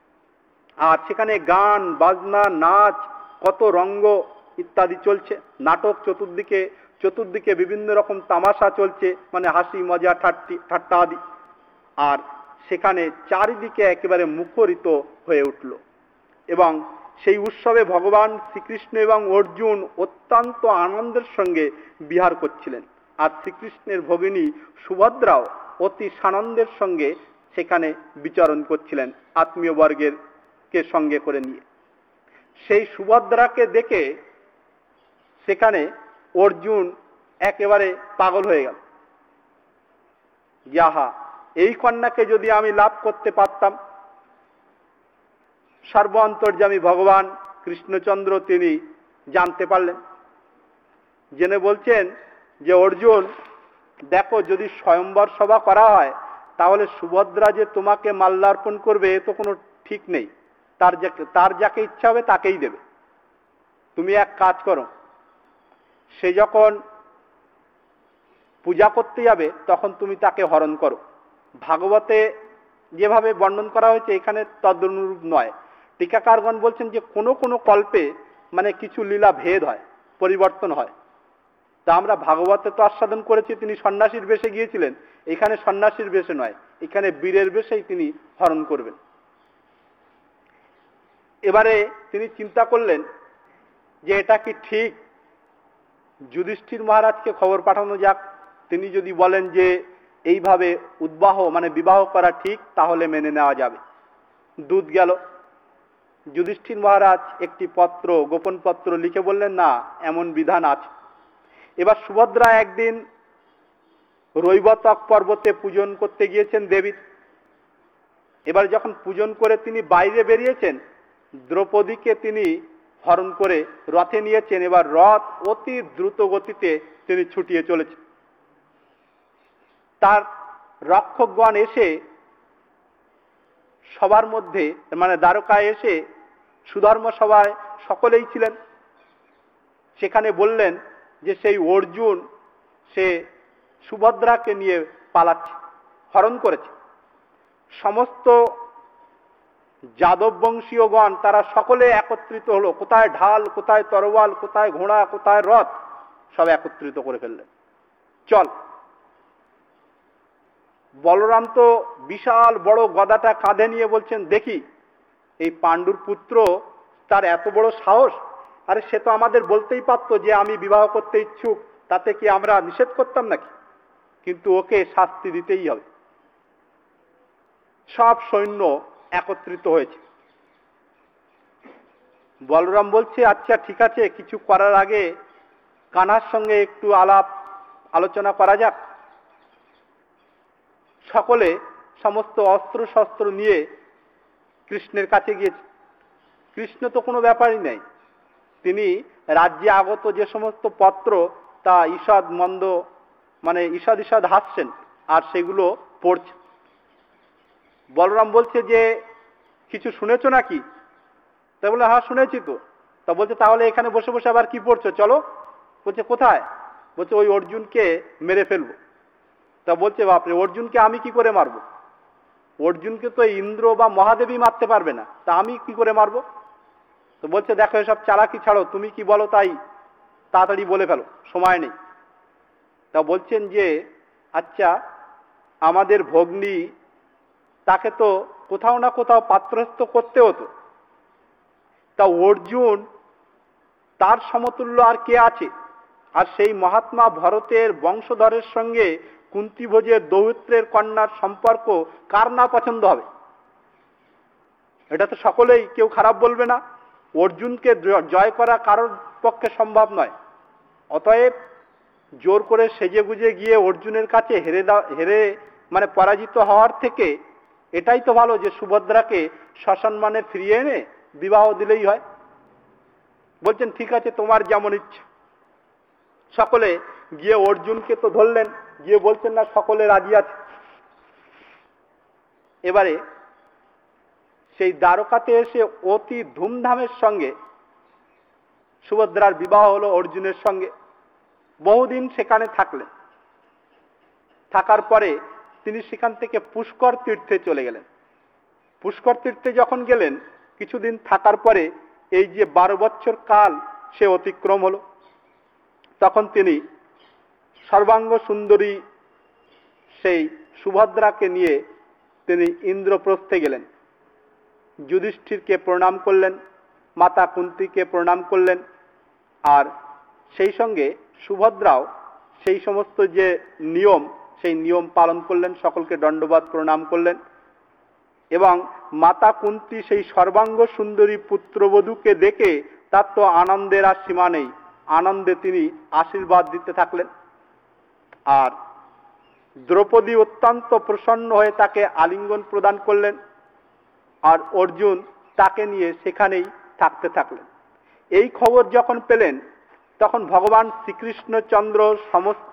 আর সেখানে গান বাজনা নাচ কত রঙ্গ ইত্যাদি চলছে, নাটক চতুর্দিকে বিভিন্ন রকম তামাশা চলছে, মানে হাসি মজা ঠাট্টা আদি। আর সেখানে চারিদিকে একেবারে মুখরিত হয়ে উঠল। এবং সেই উৎসবে ভগবান শ্রীকৃষ্ণ এবং অর্জুন অত্যন্ত আনন্দের সঙ্গে বিহার করছিলেন। আর শ্রীকৃষ্ণের ভগিনী সুভদ্রাও অতি সানন্দের সঙ্গে সেখানে বিচরণ করছিলেন আত্মীয় বর্গের কে সঙ্গে করে নিয়ে। সেই সুভদ্রাকে দেখে সেখানে অর্জুন একেবারে পাগল হয়ে গেল। যাহা, এই কন্যাকে যদি আমি লাভ করতে পারতাম। সর্ব অন্তর্যামী ভগবান কৃষ্ণচন্দ্র তিনি জানতে পারলেন, জেনে বলছেন যে অর্জুন দেখো, যদি স্বয়ম্বর সভা করা হয় তাহলে সুভদ্রা যে তোমাকে মাল্যার্পণ করবে এ তো কোনো ঠিক নেই। তার যাকে ইচ্ছা হবে তাকেই দেবে। তুমি এক কাজ করো, সে যখন পূজা করতে যাবে তখন তুমি তাকে হরণ করো। ভাগবতে যেভাবে বর্ণন করা হয়েছে এখানে তদনুরূপ নয়। টিকাকারগণ বলছেন যে কোনো কোনো কল্পে মানে কিছু লীলা ভেদ হয়, পরিবর্তন হয়। তা আমরা ভাগবতে তো আস্বাদন করেছি তিনি সন্ন্যাসীর বেশে গিয়েছিলেন, এখানে সন্ন্যাসীর বেশে নয়, এখানে বীরের বেশেই তিনি হরণ করবেন। এবারে তিনি চিন্তা করলেন যে এটা কি ঠিক, যুধিষ্ঠির মহারাজকে খবর পাঠানো যাক। তিনি যদি বলেন যে এইভাবে উদ্বাহ মানে বিবাহ করা ঠিক, তাহলে মেনে নেওয়া যাবে। দূত গেল, যুধিষ্ঠির মহারাজ একটি পত্র, গোপন পত্র লিখে বললেন না, এমন বিধান আছে। এবার সুভদ্রা একদিন রৈবতক পর্বতে পূজন করতে গিয়েছেন দেবীর। এবার যখন পূজন করে তিনি বাইরে বেরিয়েছেন, দ্রৌপদীকে তিনি হরণ করে রথে নিয়েছেন। এবার রথ অতি দ্রুত গতিতে তিনি ছুটিয়ে চলেছেন। তার রক্ষকগণ এসে সবার মধ্যে মানে দ্বারকায় এসে সুধর্ম সভায় সকলেই ছিলেন। সেখানে বললেন যে সেই অর্জুন সে সুভদ্রাকে নিয়ে পালাচ্ছে, হরণ করেছে। সমস্ত যাদব বংশীয়গণ তারা সকলে একত্রিত হলো, কোথায় ঢাল, কোথায় তরোয়াল, কোথায় ঘোড়া, কোথায় রথ, সব একত্রিত করে ফেললেন। চল বলরাম তো বিশাল বড় গদাটা কাঁধে নিয়ে বলছেন, দেখি এই পাণ্ডুর পুত্র, তার এত বড় সাহস। আরে সে তো আমাদের বলতেই পারতো যে আমি বিবাহ করতে ইচ্ছুক, তাতে কি আমরা নিষেধ করতাম নাকি? কিন্তু ওকে শাস্তি দিতেই হবে। সব সৈন্য একত্রিত হয়েছে। বলরাম বলছে, আচ্ছা ঠিক আছে, কিছু করার আগে কানার সঙ্গে একটু আলোচনা করা যাক। সকলে সমস্ত অস্ত্র শস্ত্র নিয়ে কৃষ্ণের কাছে গিয়েছে। কৃষ্ণ তো কোনো ব্যাপারই নাই, তিনি রাজ্যে আগত যে সমস্ত পত্র তা ঈষৎ মন্দ মানে ঈষৎ ঈষৎ হাসছেন আর সেগুলো পড়ছে। বলরাম বলছে যে কিছু শুনেছো নাকি? তা বলে হ্যাঁ শুনেছি তো। তা বলছে তাহলে এখানে বসে বসে আবার কি পড়ছো, চলো। বলছে কোথায়? বলছে ওই অর্জুনকে মেরে ফেলবো। তা বলছে বাপরে, অর্জুনকে আমি কি করে মারবো? অর্জুনকে তো ইন্দ্র বা মহাদেবী মারতে পারবে না, তা আমি কি করে মারবো? তো বলছে দেখো এসব চালাকি ছাড়ো, তুমি কি বলো তাই তাড়াতাড়ি বলে ফেলো, সময় নেই। তা বলছেন যে আচ্ছা, আমাদের ভগ্নী, তাকে তো কোথাও না কোথাও পাত্রস্থ করতে হতো, তা অর্জুন তার সমতুল্য আর কে আছে? আর সেই মহাত্মা ভরতের বংশধরের সঙ্গে কুন্তিভোজের দৌহিত্রের কন্যার সম্পর্ক কার না পছন্দ হবে? এটা তো সকলেই কেউ খারাপ বলবে না। অর্জুনকে জয় করা কারোর পক্ষে সম্ভব নয়। অতএব জোর করে সেজে গুজে গিয়ে অর্জুনের কাছে হেরে মানে পরাজিত হওয়ার থেকে এটাই তো ভালো যে সুভদ্রাকে সসম্মানে ফিরিয়ে এনে বিবাহ দিলেই হয়। বলছেন ঠিক আছে, তোমার যেমন ইচ্ছা। সকলে গিয়ে অর্জুনকে তো ধরলেন, গিয়ে বলছেন না সকলে রাজি আছে। এবারে সেই দ্বারকাতে এসে অতি ধুমধামের সঙ্গে সুভদ্রার বিবাহ হলো অর্জুনের সঙ্গে। বহুদিন সেখানে থাকলেন। থাকার পরে তিনি সেখান থেকে পুষ্কর তীর্থে চলে গেলেন। পুষ্কর তীর্থে যখন গেলেন, কিছুদিন থাকার পরে এই যে 12 বছর কাল সে অতিক্রম হলো, তখন তিনি সর্বাঙ্গ সুন্দরী সেই সুভদ্রাকে নিয়ে তিনি ইন্দ্রপ্রস্থে গেলেন। যুধিষ্ঠিরকে প্রণাম করলেন, মাতা কুন্তিকে প্রণাম করলেন, আর সেই সঙ্গে সুভদ্রাও সেই সমস্ত যে নিয়ম, সেই নিয়ম পালন করলেন, সকলকে দণ্ডবাদ প্রণাম করলেন। এবং মাতা কুন্তি সেই সর্বাঙ্গ সুন্দরী পুত্রবধূকে দেখে তার তো আনন্দের আর সীমা নেই, আনন্দে তিনি আশীর্বাদ দিতে থাকলেন। আর দ্রৌপদী অত্যন্ত প্রসন্ন হয়ে তাকে আলিঙ্গন প্রদান করলেন, আর অর্জুন তাকে নিয়ে সেখানেই থাকতে থাকলেন। এই খবর যখন পেলেন, তখন ভগবান শ্রীকৃষ্ণচন্দ্র সমস্ত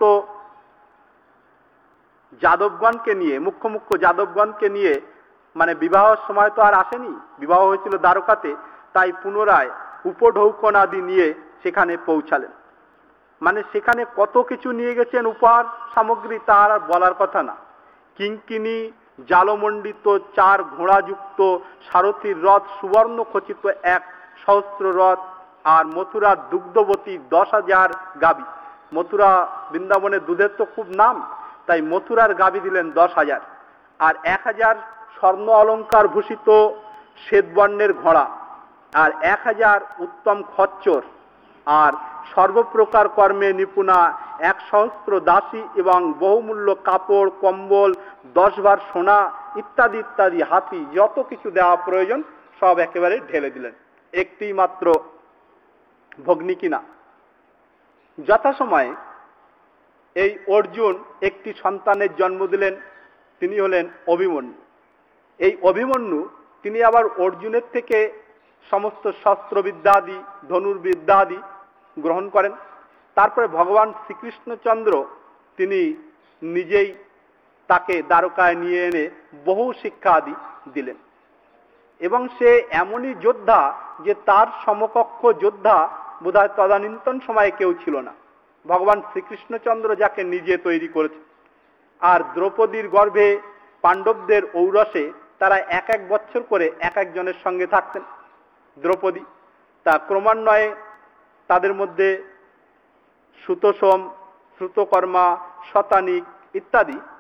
যাদবগণকে নিয়ে, মুখ্য মুখ্য যাদবগণকে নিয়ে, মানে বিবাহের সময় তো আর আসেনি, বিবাহ হয়েছিল দ্বারকাতে, তাই পুনরায় উপঢৌকন আদি নিয়ে সেখানে পৌঁছালেন। মানে সেখানে কত কিছু নিয়ে গেছেন উপহার সামগ্রী, তার আর বলার কথা না। কিঙ্কিনী জালমণ্ডিত 4 ঘোড়াযুক্ত সারথীর রথ, সুবর্ণ খচিত 1 সহস্র রথ, আর মথুরার দুগ্ধবতী 10,000 গাভী। মথুরা বৃন্দাবনের দুধের তো খুব নাম, তাই মথুরার গাভী দিলেন 10,000, আর 1,000 স্বর্ণ অলঙ্কার ভূষিত শ্বেতবর্ণের ঘোড়া, আর 1,000 উত্তম খচ্চর, আর সর্বপ্রকার কর্মে নিপুণা 1 সহস্র দাসী, এবং বহুমূল্য কাপড় কম্বল, 10 ভার সোনা ইত্যাদি ইত্যাদি, হাতি, যত কিছু দেওয়া প্রয়োজন সব একেবারে ঢেলে দিলেন। একটি মাত্র ভগ্নী কিনা। যথাসময়ে এই অর্জুন একটি সন্তানের জন্ম দিলেন, তিনি হলেন অভিমন্যু। এই অভিমন্যু তিনি আবার অর্জুনের থেকে সমস্ত শস্ত্রবিদ্যাদি, ধনুর্বিদ্যাদি গ্রহণ করেন। তারপরে ভগবান শ্রীকৃষ্ণচন্দ্র তিনি নিজেই তাকে দ্বারকায় নিয়ে এনে বহু শিক্ষা আদি দিলেন। এবং সে এমনই যোদ্ধা যে তার সমকক্ষ যোদ্ধা বোধহয় তদানীন্তন সময়ে কেউ ছিল না। ভগবান শ্রীকৃষ্ণচন্দ্র যাকে নিজে তৈরি করেছে। আর দ্রৌপদীর গর্ভে পাণ্ডবদের ঔরসে তারা 1 বছর করে এক একজনের সঙ্গে থাকতেন। দ্রৌপদী তা ক্রমান্বয়ে তাদের মধ্যে সুতোসম, শ্রুতকর্মা, শতানিক ইত্যাদি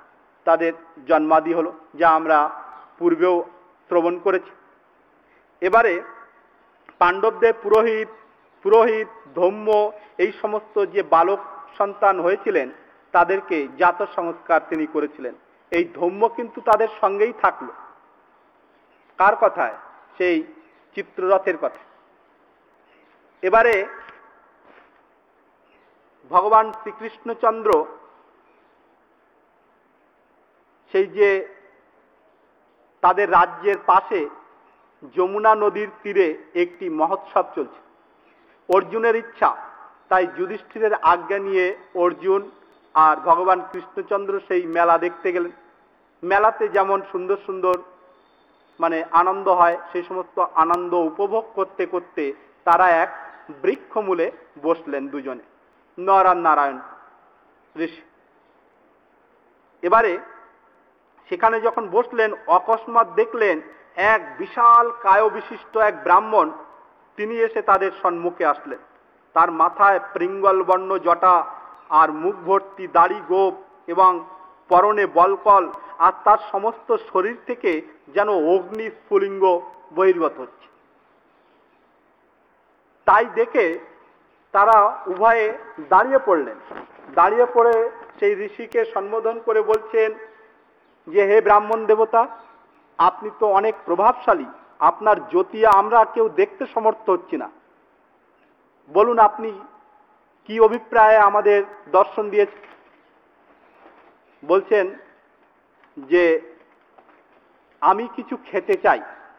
তাদের জন্মাদি হলো, যা আমরা পূর্বেও শ্রবণ করেছি। এবারে পাণ্ডবদের পুরোহিত পুরোহিত ধম্ম এই সমস্ত যে বালক সন্তান হয়েছিলেন তাদেরকে জাত সংস্কার তিনি করেছিলেন। এই ধম্ম কিন্তু তাদের সঙ্গেই থাকলো। কার কথায়? সেই চিত্ররথের কথা। এবারে ভগবান শ্রীকৃষ্ণচন্দ্র সেই যে তাদের রাজ্যের পাশে যমুনা নদীর তীরে একটি মহোৎসব চলছে। অর্জুনের ইচ্ছা, তাই যুধিষ্ঠিরের আজ্ঞা নিয়ে অর্জুন আর ভগবান কৃষ্ণচন্দ্র সেই মেলা দেখতে গেলেন। মেলাতে যেমন সুন্দর সুন্দর আনন্দ হয়, সেই সমস্ত আনন্দ উপভোগ করতে করতে তারা এক বৃক্ষমূলে বসলেন দুজনে, নর আর নারায়ণ ঋষি। এবারে সেখানে যখন বসলেন অকস্মাৎ দেখলেন এক বিশাল কায় বিশিষ্ট এক ব্রাহ্মণ, তিনি এসে তাদের সম্মুখে আসলেন। তার মাথায় পিঙ্গল বর্ণ জটা আর মুখ ভর্তি দাড়ি গোপ এবং পরনে বলকল, আর তার সমস্ত শরীর থেকে যেন অগ্নি স্ফুলিঙ্গ বহির্গত হচ্ছে। তাই দেখে তারা উভয়ে দাঁড়িয়ে পড়লেন। দাঁড়িয়ে পড়ে সেই ঋষিকে সম্বোধন করে বলছেন যে, হে ব্রাহ্মণ দেবতা, আপনি তো অনেক প্রভাবশালী, আপনার জ্যোতি আমরা কেউ দেখতে সমর্থ হচ্ছি না। বলুন আপনি কি অভিপ্রায়ে আমাদের দর্শন দিয়েছেন? বলছেন যে আমি কিছু খেতে চাই।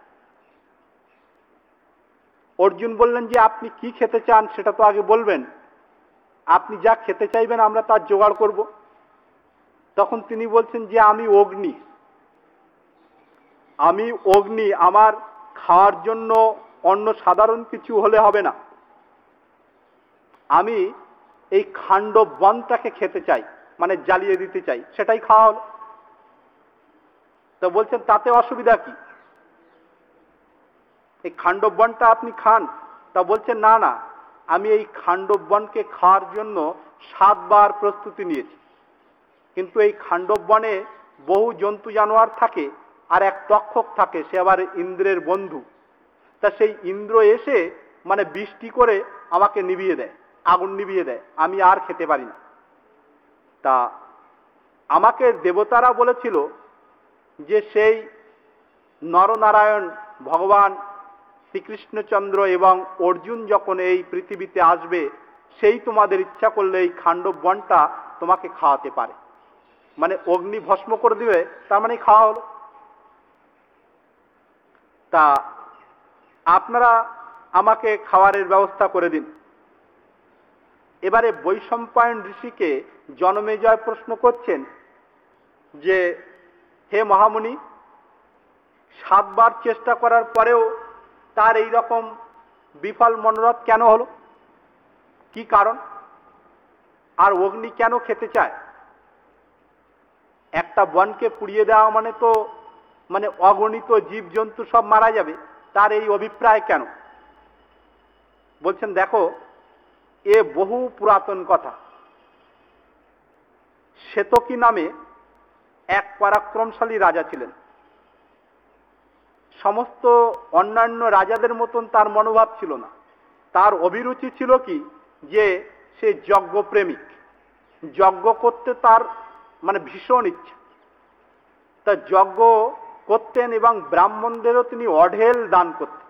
অর্জুন বললেন যে আপনি কি খেতে চান সেটা তো আগে বলবেন, আপনি যা খেতে চাইবেন আমরা তার জোগাড় করব। তখন তিনি বলছেন যে আমি অগ্নি, আমার খাওয়ার জন্য অন্য সাধারণ কিছু হলে হবে না, আমি এই খাণ্ডব বনটাকে খেতে চাই, জ্বালিয়ে দিতে চাই, সেটাই খাওয়া হলো। তো বলছেন তাতে অসুবিধা কি, এই খাণ্ডব বনটা আপনি খান। তা বলছেন না না, আমি এই খাণ্ডব বনকে খাওয়ার জন্য 7 বার প্রস্তুতি নিয়েছি, কিন্তু এই খাণ্ডব বনে বহু জন্তু জানোয়ার থাকে, আর এক তক্ষক থাকে, সে আবার ইন্দ্রের বন্ধু। তা সেই ইন্দ্র এসে বৃষ্টি করে আমাকে নিভিয়ে দেয়, আগুন নিভিয়ে দেয়, আমি আর খেতে পারি না। তা আমাকে দেবতারা বলেছিল যে সেই নরনারায়ণ ভগবান শ্রীকৃষ্ণচন্দ্র এবং অর্জুন যখন এই পৃথিবীতে আসবে, সেই তোমাদের ইচ্ছা করলে এই খাণ্ডব বনটা তোমাকে খাওয়াতে পারে, অগ্নি ভস্ম করে দিবে, তার খাওয়া হলো। তা আপনারা আমাকে খাবারের ব্যবস্থা করে দিন। এবারে বৈশম্পায়ন ঋষিকে জনমেজয় প্রশ্ন করছেন যে, হে মহামুনি, 7 বার চেষ্টা করার পরেও তার এই রকম বিফল মনোরথ কেন হলো, কি কারণ? আর অগ্নি কেন খেতে চায়? একটা বনকে পুড়িয়ে দেওয়া তো অগণিত জীবজন্তু সব মারা যাবে, তার এই অভিপ্রায় কেন? বলছেন দেখো, এ বহু পুরাতন কথা। শ্বেতকী নামে এক পরাক্রমশালী রাজা ছিলেন। সমস্ত অন্যান্য রাজাদের মতন তার মনোভাব ছিল না। তার অভিরুচি ছিল কি, যে সে যজ্ঞপ্রেমিক, যজ্ঞ করতে তার ভীষণ ইচ্ছা। তা যজ্ঞ করতেন এবং ব্রাহ্মণদেরও তিনি অঢেল দান করতেন।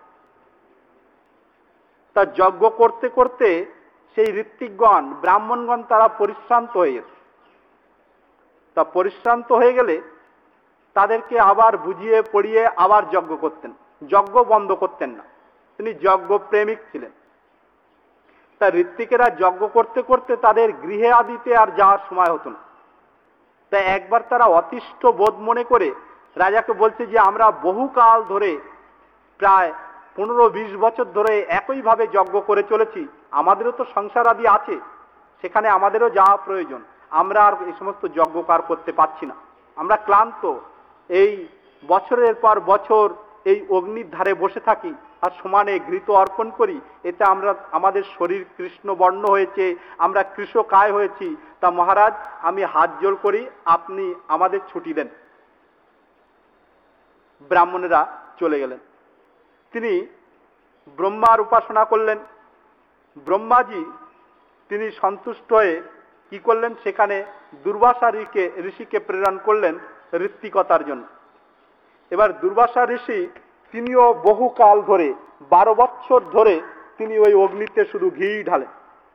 তা যজ্ঞ করতে করতে সেই ঋত্বিকগণ, ব্রাহ্মণগণ তারা পরিশ্রান্ত হয়ে যেত। তা পরিশ্রান্ত হয়ে গেলে তাদেরকে আবার বুঝিয়ে পড়িয়ে আবার যজ্ঞ করতেন, যজ্ঞ বন্ধ করতেন না। তিনি যজ্ঞ প্রেমিক ছিলেন। তা ঋত্বিকেরা যজ্ঞ করতে করতে তাদের গৃহে আদিতে আর যাওয়ার সময় হতো না। তাই একবার তারা অতিষ্ঠ বোধ মনে করে রাজাকে বলছে যে আমরা বহুকাল ধরে, প্রায় 15-20 বছর ধরে একইভাবে যজ্ঞ করে চলেছি, আমাদেরও তো সংসার আদি আছে, সেখানে আমাদেরও যাওয়া প্রয়োজন, আমরা আর এই সমস্ত যজ্ঞ কার করতে পারছি না, আমরা ক্লান্ত। এই বছরের পর বছর এই অগ্নির ধারে বসে থাকি আর সমানে ঘৃত অর্পণ করি, এতে আমাদের শরীর কৃষ্ণ বর্ণ হয়েছে, আমরা কৃশকায় হয়েছি। তা মহারাজ, আমি হাত জোর করি, আপনি আমাদের ছুটি দেন। ব্রাহ্মণেরা চলে গেলেন। তিনি ব্রহ্মার উপাসনা করলেন। ব্রহ্মাজি তিনি সন্তুষ্ট হয়ে কি করলেন, সেখানে দুর্বাসা ঋষিকে প্রেরণ করলেন ঋত্বিকতার জন্য। এবার দুর্বাসা ঋষি তিনিও বহুকাল ধরে 12 বছর ধরে তিনি ওই অগ্নিতে শুধু ঘি ঢালেন।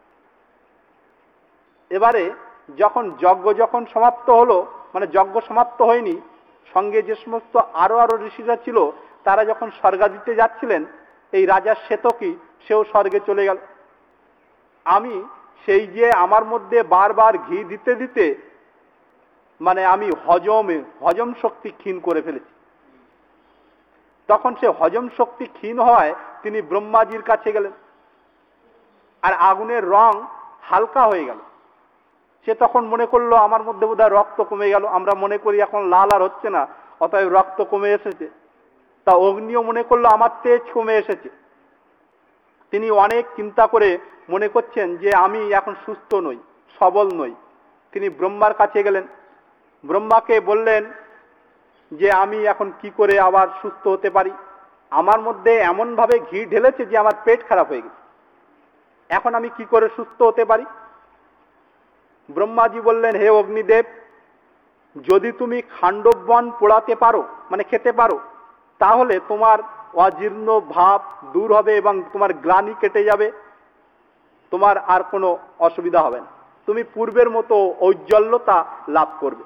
এবারে যখন সমাপ্ত হলো, মানে যজ্ঞ সমাপ্ত হয়নি, সঙ্গে যে সমস্ত আরো ঋষিরা ছিল তারা যখন স্বর্গাদিতে যাচ্ছিলেন, এই রাজা শ্বেতকী সেও স্বর্গে চলে গেল। আমি সেই যে আমার মধ্যে বারবার ঘি দিতে দিতে মানে আমি হজম শক্তি ক্ষীণ করে ফেলেছি। তখন সে হজম শক্তি ক্ষীণ হয় তিনি ব্রহ্মাজির কাছে গেলেন, আর আগুনের রং হালকা হয়ে গেল। সে তখন মনে করলো আমার মধ্যে বোধহয় রক্ত কমে গেল, আমরা মনে করি এখন লাল আর হচ্ছে না, অতএব রক্ত কমে এসেছে। তা অগ্নিও মনে করলো আমার তেজ কমে এসেছে। তিনি অনেক চিন্তা করে মনে করছেন যে আমি এখন সুস্থ নই, সবল নই। তিনি ব্রহ্মার কাছে গেলেন, ব্রহ্মাকে বললেন যে আমি এখন কি করে আবার সুস্থ হতে পারি, আমার মধ্যে এমন ভাবে ঘি ঢেলেছে যে আমার পেট খারাপ হয়ে গেছে, এখন আমি কি করে সুস্থ হতে পারি। ব্রহ্মাজি বললেন, হে অগ্নিদেব, যদি তুমি খাণ্ডববন পোড়াতে পারো, মানে খেতে পারো, তাহলে তোমার অজীর্ণ ভাব দূর হবে এবং তোমার গ্লানি কেটে যাবে, তোমার আর কোনো অসুবিধা হবে না, তুমি পূর্বের মতো ঔজ্জ্বল্যতা লাভ করবে।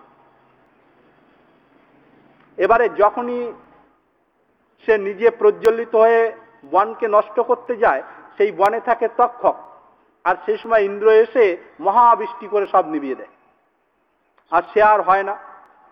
এবারে যখনই সে নিজে প্রজ্বলিত হয়ে বনকে নষ্ট করতে যায়, সেই বনে থাকে তক্ষক, আর সেই সময় ইন্দ্র এসে মহাবৃষ্টি করে সব নিভিয়ে দেয়, আর সে আর হয় না।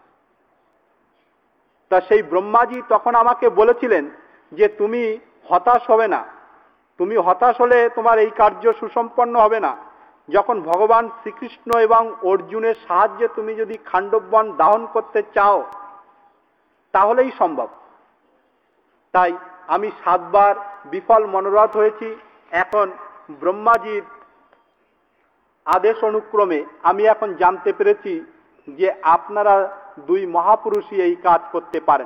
তা সেই ব্রহ্মাজি তখন আমাকে বলেছিলেন যে তুমি হতাশ হবে না, তুমি হতাশ হলে তোমার এই কার্য সুসম্পন্ন হবে না। যখন ভগবান শ্রীকৃষ্ণ এবং অর্জুনের সাহায্যে তুমি যদি খাণ্ডববন দাহন করতে চাও তাহলেই সম্ভব। তাই আমি 7 বার বিফল মনোরথ হয়েছি। এখন ব্রহ্মাজির আদেশ অনুক্রমে আমি এখন জানতে পেরেছি যে আপনারা 2 মহাপুরুষই এই কাজ করতে পারেন।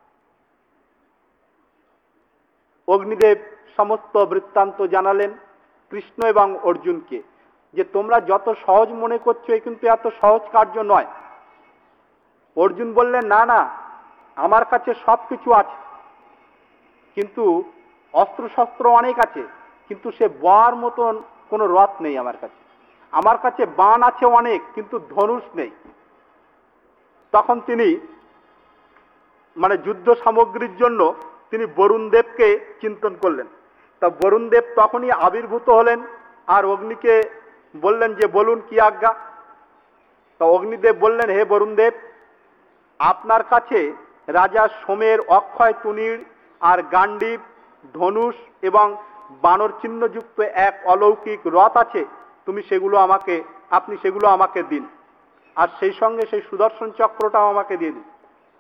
অগ্নিদেব সমস্ত বৃত্তান্ত জানালেন কৃষ্ণ এবং অর্জুনকে, যে তোমরা যত সহজ মনে করছো এ কিন্তু এত সহজ কার্য নয়। অর্জুন বললেন, না না, আমার কাছে সবকিছু আছে, কিন্তু অস্ত্রশস্ত্র অনেক আছে, কিন্তু সে বর মতন কোনো রথ নেই আমার কাছে। আমার কাছে বাণ আছে অনেক, কিন্তু ধনুষ নেই। তখন তিনি মানে যুদ্ধ সামগ্রীর জন্য তিনি বরুণদেবকে চিন্তন করলেন। তা বরুণদেব তখনই আবির্ভূত হলেন আর অগ্নিকে বললেন যে বলুন কি আজ্ঞা। তা অগ্নিদেব বললেন, হে বরুণদেব, আপনার কাছে রাজা সোমের অক্ষয় তুনীর আর গান্ডীব, ধনুষ এবং বানর চিহ্নযুক্ত এক অলৌকিক রথ আছে, আপনি সেগুলো আমাকে দিন, আর সেই সঙ্গে সেই সুদর্শন চক্রটাও আমাকে দিয়ে দিন।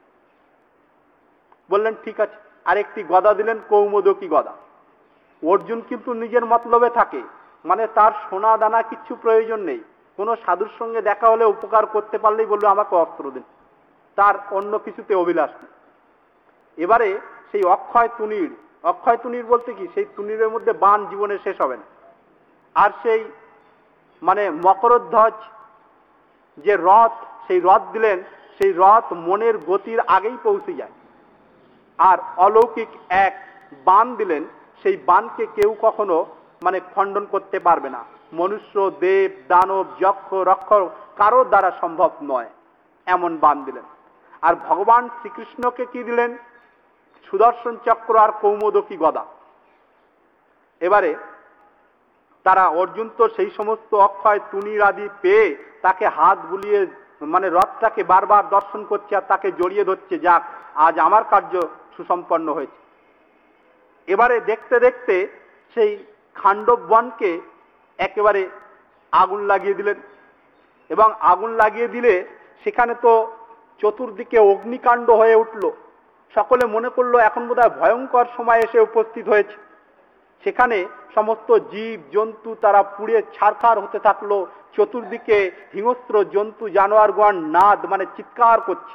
বললেন ঠিক আছে। আরেকটি গদা দিলেন, কৌমোদকী গদা। অর্জুন কিন্তু নিজের মতলবে থাকে, মানে তার সোনা দানা কিচ্ছু প্রয়োজন নেই, কোনো সাধুর সঙ্গে দেখা হলে উপকার করতে পারলেই বলবে আমাকে অস্ত্র দিন, তার অন্য কিছুতে অভিলাষ নেই। এবারে সেই অক্ষয় তুনীর বলতে কি, সেই তুনীরের মধ্যে বাণ জীবনে শেষ হবে না। আর সেই মানে মকরধ্বজ যে রথ, সেই রথ দিলেন, সেই রথ মনের গতির আগেই পৌঁছে যায়। আর অলৌকিক এক বাণ দিলেন, সেই বাণকে কেউ কখনো মানে খণ্ডন করতে পারবে না, মনুষ্য, দেব, দানব, যক্ষ, রক্ষক কারোর দ্বারা সম্ভব নয়, এমন বাণ দিলেন। আর ভগবান শ্রীকৃষ্ণকে কি দিলেন, সুদর্শন চক্র আর কৌমোদকী গদা। এবারে তারা অর্জুন তো সেই সমস্ত অক্ষয় তুনীর আদি পেয়ে তাকে হাত বুলিয়ে মানে রথটাকে বারবার দর্শন করছে আর তাকে জড়িয়ে ধরছে, যাক আজ আমার কার্য সুসম্পন্ন হয়েছে। এবারে দেখতে দেখতে সেই খাণ্ডব বনকে একেবারে আগুন লাগিয়ে দিলেন, এবং আগুন লাগিয়ে দিলে সেখানে তো চতুর্দিকে অগ্নিকাণ্ড হয়ে উঠল। সকলে মনে করলো এখন বোধহয় ভয়ঙ্কর সময় এসে উপস্থিত হয়েছে। সেখানে সমস্ত জীব জন্তু তারা পুড়ে ছারখার হতে থাকলো। চতুর্দিকে হিংস্র জন্তু জানোয়ারগণ নাদ মানে চিৎকার করছে।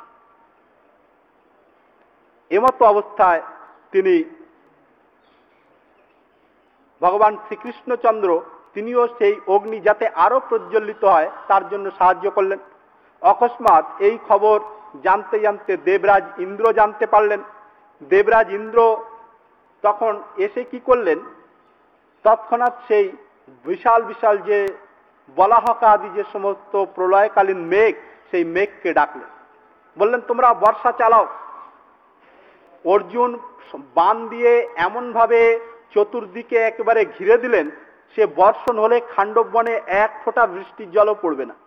এমতো অবস্থায় তিনি ভগবান শ্রীকৃষ্ণচন্দ্র তিনিও সেই অগ্নি যাতে আরো প্রজ্বলিত হয় তার জন্য সাহায্য করলেন। অকস্মাৎ এই খবর জানতে জানতে দেবরাজ ইন্দ্র জানতে পারলেন। দেবরাজ ইন্দ্র তখন এসে কি করলেন, তৎক্ষণাৎ সেই বিশাল বিশাল যে বলাহকা আদি যে সমস্ত প্রলয়কালীন মেঘ, সেই মেঘকে ডাকলেন, বললেন তোমরা বর্ষা চালাও। অর্জুন বাণ দিয়ে এমন ভাবে চতুর্দিকে একেবারে ঘিরে দিলেন, সে বর্ষণ হলে খাণ্ডব বনে এক ফোঁটা বৃষ্টির জলও পড়বে না।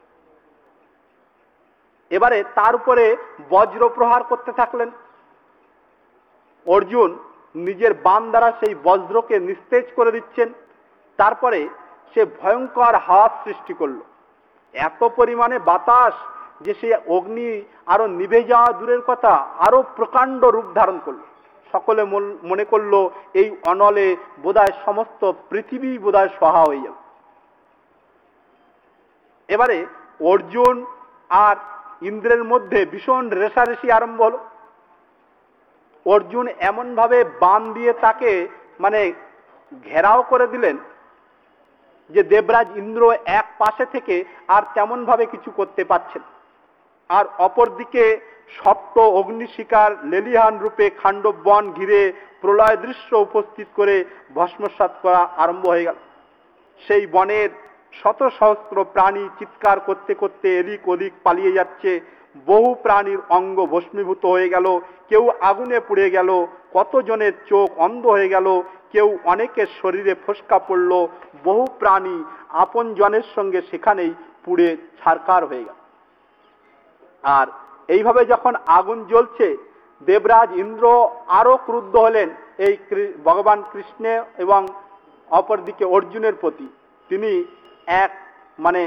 এবারে তার উপরে বজ্র প্রহার করতে থাকলেন। অর্জুন নিজের বাণ দ্বারা সেই বজ্রকে নিস্তেজ করে দিচ্ছেন। তারপরে সে ভয়ঙ্কর হাওয়া সৃষ্টি করল, এত পরিমাণে বাতাস যে সে অগ্নি আরো নিভে যাওয়া দূরের কথা আরো প্রকাণ্ড রূপ ধারণ করল। সকলে মনে করলো এই অনলে বোধহয় সমস্ত পৃথিবী বোধহয় সহা হয়ে যাবে। এবারে অর্জুন আর ইন্দ্রের মধ্যে ভীষণ রেষারেষি আরম্ভ হলো। অর্জুন এমন ভাবে বাণ দিয়ে তাকে মানে ঘেরাও করে দিলেন যে দেবরাজ ইন্দ্র এক পাশে থেকে আর তেমন ভাবে কিছু করতে পারছেন। আর অপরদিকে সপ্ত অগ্নিশিকার লেলিহান রূপে খাণ্ডব বন ঘিরে প্রলয় দৃশ্য উপস্থিত করে ভস্মসাৎ করা আরম্ভ হয়ে গেল। সেই বনের শত সহস্র প্রাণী চিৎকার করতে করতে এদিক ওদিক পালিয়ে যাচ্ছে। বহু প্রাণীর অঙ্গ ভস্মীভূত হয়ে গেল, কেউ আগুনে পুড়ে গেল, কতজনের চোখ অন্ধ হয়ে গেল, কেউ অনেকের শরীরে ফোস্কা পড়ল। বহু প্রাণী আপন জনের সঙ্গে সেখানেই পুড়ে ছারখার হয়ে গেল। আর এইভাবে যখন আগুন জ্বলছে, দেবরাজ ইন্দ্র আরো ক্রুদ্ধ হলেন এই ভগবান কৃষ্ণ এবং অপরদিকে অর্জুনের প্রতি। তিনি এক মানে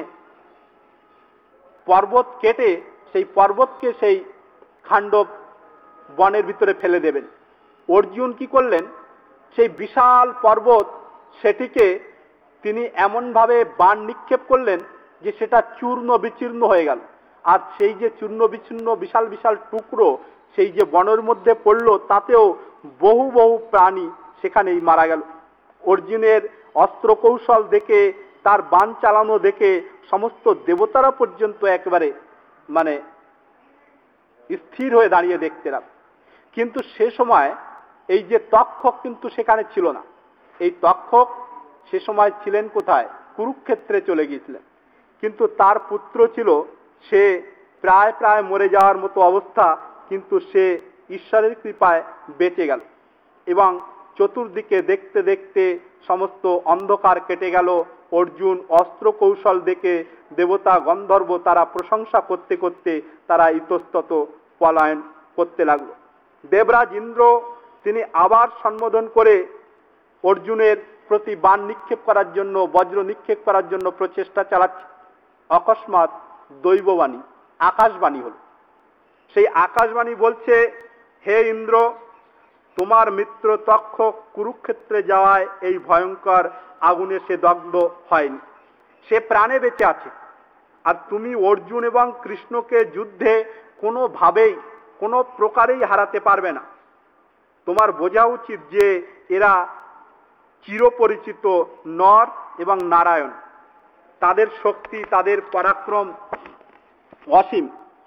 পর্বত কেটে সেই পর্বতকে সেই খাণ্ডব বনের ভিতরে ফেলে দেবেন। অর্জুন কি করলেন, সেই বিশাল পর্বত সেটিকে তিনি এমন ভাবে বাণ নিক্ষেপ করলেন যে সেটা চূর্ণ বিচূর্ণ হয়ে গেল। আর সেই যে চূর্ণ বিচূর্ণ বিশাল বিশাল টুকরো সেই যে বনের মধ্যে পড়লো, তাতেও বহু বহু প্রাণী সেখানেই মারা গেল। অর্জুনের অস্ত্র কৌশল দেখে, তার বাণ চালানো দেখে সমস্ত দেবতারা পর্যন্ত একেবারে মানে স্থির হয়ে দাঁড়িয়ে দেখতে লাগল। কিন্তু সে সময় এই যে তক্ষক কিন্তু সেখানে ছিল না। এই তক্ষক সে সময় ছিলেন কোথায়, কুরুক্ষেত্রে চলে গিয়েছিলেন। কিন্তু তার পুত্র ছিল, সে প্রায় প্রায় মরে যাওয়ার মতো অবস্থা, কিন্তু সে ঈশ্বরের কৃপায় বেঁচে গেল। এবং চতুর্দিকে দেখতে দেখতে সমস্ত অন্ধকার কেটে গেল। অর্জুন অস্ত্র কৌশল দেখে দেবতা গন্ধর্ব তারা প্রশংসা করতে করতে তারা ইতস্তত পলায়ন করতে লাগলো। দেবরাজ ইন্দ্র তিনি আবার সম্বোধন করে অর্জুনের প্রতি বাণ নিক্ষেপ করার জন্য, বজ্র নিক্ষেপ করার জন্য প্রচেষ্টা চালাচ্ছে। অকস্মাৎ দৈববাণী, আকাশবাণী হল। সেই আকাশবাণী বলছে, হে ইন্দ্র, তোমার মিত্র তক্ষক কুরুক্ষেত্রে যাওয়ায় এই ভয়ঙ্কর আগুনে সে দগ্ধ হয়নি, সে প্রাণে বেঁচে আছে। আর তুমি অর্জুন এবং কৃষ্ণকে যুদ্ধে কোনোভাবেই কোনো প্রকারেই হারাতে পারবে না। তোমার বোঝা উচিত যে এরা চিরপরিচিত নর এবং নারায়ণ, তাদের শক্তি, তাদের পরাক্রম অসীম,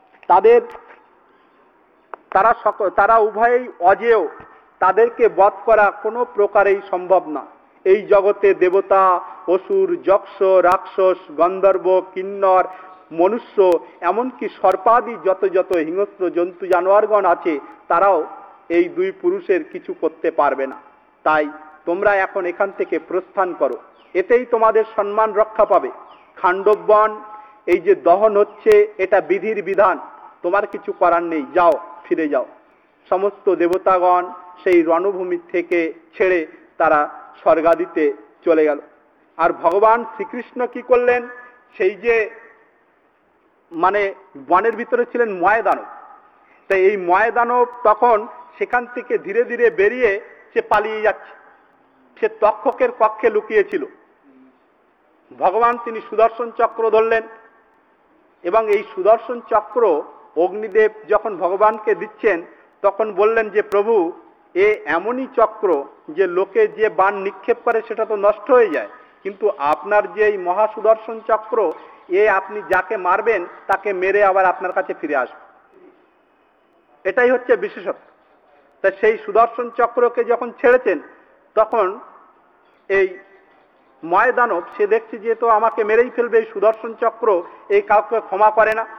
তারা উভয়েই অজেয়, তাদেরকে বধ করা কোনো প্রকারেই সম্ভব না। এই জগতে দেবতা, অসুর, যক্ষ, রাক্ষস, গন্ধর্ব, কিন্নর, মনুষ্য, এমনকি সর্পাদি যত যত হিংস্র জন্তু জানোয়ারগণ আছে, তারাও এই দুই পুরুষের কিছু করতে পারবে না। তাই তোমরা এখন এখান থেকে প্রস্থান করো, এতেই তোমাদের সম্মান রক্ষা পাবে। খাণ্ডব বন এই যে দহন হচ্ছে, এটা বিধির বিধান, তোমার কিছু করার নেই, যাও, ফিরে যাও। সমস্ত দেবতাগণ সেই রণভূমি থেকে ছেড়ে তারা স্বর্গাদিতে চলে গেল। আর ভগবান শ্রীকৃষ্ণ কি করলেন, সেই যে মানে বনের ভিতরে ছিলেন ময়দানব, তাই এই ময়দানব তখন সেখান থেকে ধীরে ধীরে বেরিয়ে সে পালিয়ে যাচ্ছে। সে তক্ষকের কক্ষে লুকিয়েছিল। ভগবান তিনি সুদর্শন চক্র ধরলেন এবং এই সুদর্শন চক্র অগ্নিদেব যখন ভগবানকে দিচ্ছেন তখন বললেন যে প্রভু, এ এমনই চক্র যে লোকে যে বাণ নিক্ষেপ করে সেটা তো নষ্ট হয়ে যায়, কিন্তু আপনার যে এই মহাসুদর্শন চক্র, এ আপনি যাকে মারবেন তাকে মেরে আবার আপনার কাছে ফিরে আসবে। এটাই হচ্ছে বিশেষত্ব। তা সেই সুদর্শন চক্রকে যখন ছেড়েছেন তখন এই ময়দানব সে দেখছে যে তো আমাকে মেরেই ফেলবে, এই সুদর্শন চক্র এই কাউকে ক্ষমা করে না।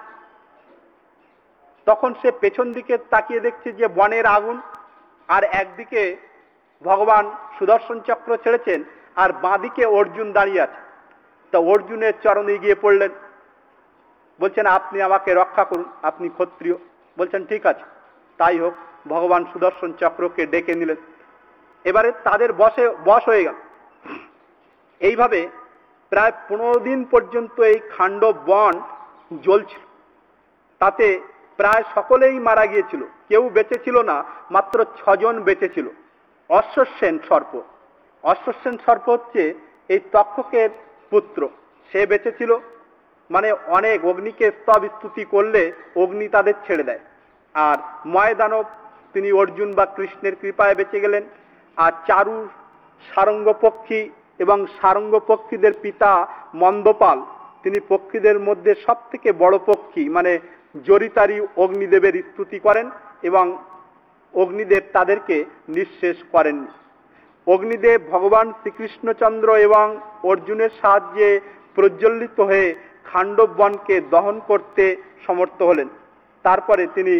তখন সে পেছন দিকে তাকিয়ে দেখছে যে বনের আগুন, আর একদিকে ভগবান সুদর্শন চক্র ছেড়েছেন আর বাঁদিকে অর্জুন দাঁড়িয়ে আছে। তা অর্জুনের চরণে গিয়ে পড়লেন, বলছেন আপনি আমাকে রক্ষা করুন, আপনি ক্ষত্রিয়। বলছেন ঠিক আছে, তাই হোক। ভগবান সুদর্শন চক্রকে ডেকে নিলেন। এবারে তাদের বশ হয়ে গেল। এইভাবে প্রায় 15 দিন পর্যন্ত এই খান্ডব বন জ্বলছিল। তাতে প্রায় সকলেই মারা গিয়েছিল, কেউ বেঁচে ছিল না, মাত্র 6 জন বেঁচে ছিল। অশ্বসেন সর্প, অশ্বসেন সর্প হচ্ছে এই তক্ষকের পুত্র, সে বেঁচে ছিল। মানে অনেক অগ্নিকে স্তব স্তুতি করলে অগ্নি তাদের ছেড়ে দেয়। আর ময়দানব তিনি অর্জুন বা কৃষ্ণের কৃপায় বেঁচে গেলেন। আর চারু সারঙ্গ পক্ষী এবং সারঙ্গ পক্ষীদের পিতা মন্দপাল, তিনি পক্ষীদের মধ্যে সব থেকে বড় পক্ষী, মানে জরিতারি অগ্নিদেবের স্তুতি করেন এবং অগ্নিদেব তাদেরকে নিঃশেষ করেননি। অগ্নিদেব ভগবান শ্রীকৃষ্ণচন্দ্র এবং অর্জুনের সাহায্যে প্রজ্বলিত হয়ে খান্ডব বনকে দহন করতে সমর্থ হলেন। তারপরে তিনি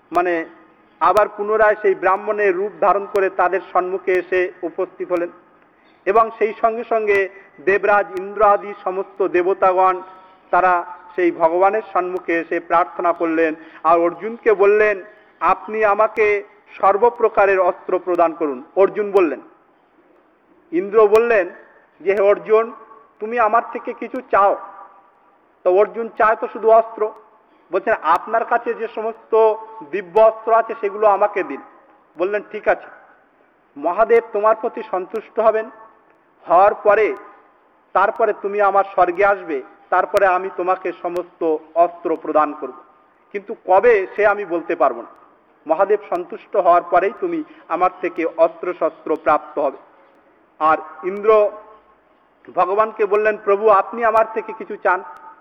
আবার পুনরায় সেই ব্রাহ্মণের রূপ ধারণ করে তাদের সম্মুখে এসে উপস্থিত হলেন এবং সেই সঙ্গে সঙ্গে দেবরাজ ইন্দ্র আদি সমস্ত দেবতাগণ তারা সেই ভগবানের সম্মুখে এসে প্রার্থনা করলেন আর অর্জুনকে বললেন, আপনি আমাকে সর্বপ্রকারের অস্ত্র প্রদান করুন। অর্জুন বললেন। ইন্দ্র বললেন যে হে অর্জুন, তুমি আমার থেকে কিছু চাও? তো অর্জুন চায় তো শুধু অস্ত্র। বলছেন আপনার কাছে যে সমস্ত দিব্য অস্ত্র আছে সেগুলো আমাকে দিন। বললেন ঠিক আছে, মহাদেব তোমার প্রতি সন্তুষ্ট হবেন, হওয়ার পরে তারপরে তুমি আমার স্বর্গে আসবে, তারপরে আমি তোমাকে সমস্ত অস্ত্র প্রদান করব, কিন্তু কবে সে আমি বলতে পারবো না। মহাদেব সন্তুষ্ট হওয়ার পরেই তুমি আমার থেকে অস্ত্র শস্ত্র প্রাপ্ত হবে। আর ইন্দ্র ভগবানকে বললেন, প্রভু আপনি আমার থেকে কিছু চান?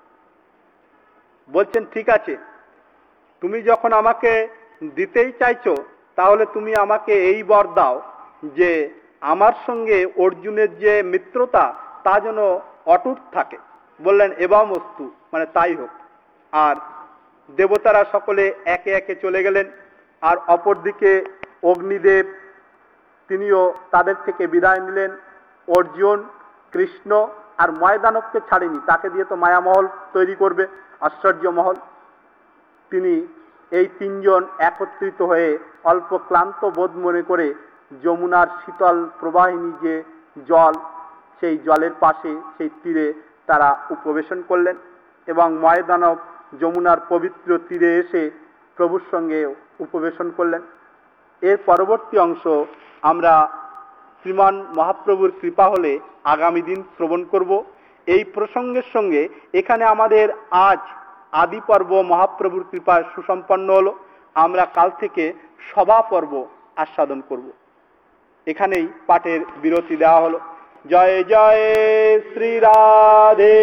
বলছেন ঠিক আছে, তুমি যখন আমাকে দিতেই চাইছো তাহলে তুমি আমাকে এই বর দাও যে আমার সঙ্গে অর্জুনের যে মিত্রতা তা যেন অটুট থাকে। বললেন এবামস্তু, মানে তাই হোক। আর দেবতারা সকলে একে একে চলে গেলেন। আর অপরদিকে অগ্নিদেব তিনিও তাদের থেকে বিদায় নিলেন। অর্জুন, কৃষ্ণ আর ময়দানবকে ছাড়েনি, তাকে দিয়ে তো মায়ামহল তৈরি করবে, আশ্চর্য মহল। তিনি এই 3 জন একত্রিত হয়ে অল্প ক্লান্ত বোধ মনে করে যমুনার শীতল প্রবাহিনী যে জল, সেই জলের পাশে সেই তীরে তারা উপবেশন করলেন এবং ময়দানব যমুনার পবিত্র তীরে এসে প্রভুর সঙ্গে উপবেশন করলেন। এর পরবর্তী অংশ আমরা শ্রীমান মহাপ্রভুর কৃপা হলে আগামী দিন শ্রবণ করব। এই প্রসঙ্গের সঙ্গে এখানে আমাদের আজ আদি পর্ব মহাপ্রভুর কৃপায় সুসম্পন্ন হলো। আমরা কাল থেকে সভা পর্ব আস্বাদন করব। এখানেই পাঠের বিরতি দেওয়া হলো। জয় জয় শ্রী রাধে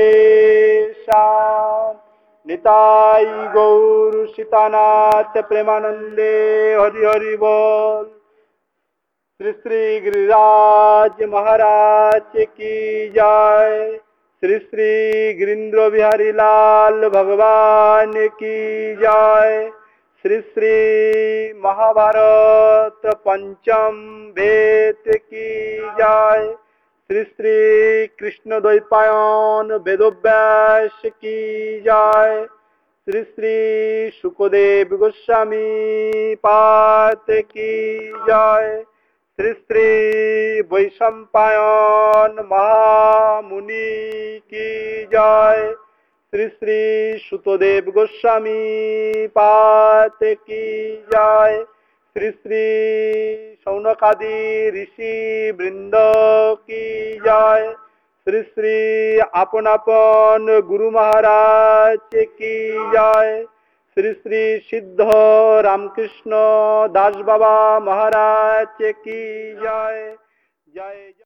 শ্যাম, নিতাই গৌর সীতানাথ প্রেমানন্দে, হরি হরি বল। শ্রী শ্রী गिरिराज महाराज की जय। श्री श्री गिरीन्द्र बिहारी लाल भगवान की जय। श्री श्री महाभारत पंचम वेद की जय। श्री श्री कृष्ण द्वैपायन वेदव्यास की जय। श्री श्री शुकदेव गोस्वामी पाद की जय। श्री श्री वैशंपायन महामुनि की जय। শ্রী শ্রী সুতদেব গোস্বামী পাদ কি জয়। শ্রী শ্রী শৌনকাদি ঋষি বৃন্দ কি জয়। শ্রী শ্রী আপন আপন গুরু মহারাজ কি জয়। শ্রী শ্রী সিদ্ধ রামকৃষ্ণ দাস বাবা মহারাজ কি জয়। জয়।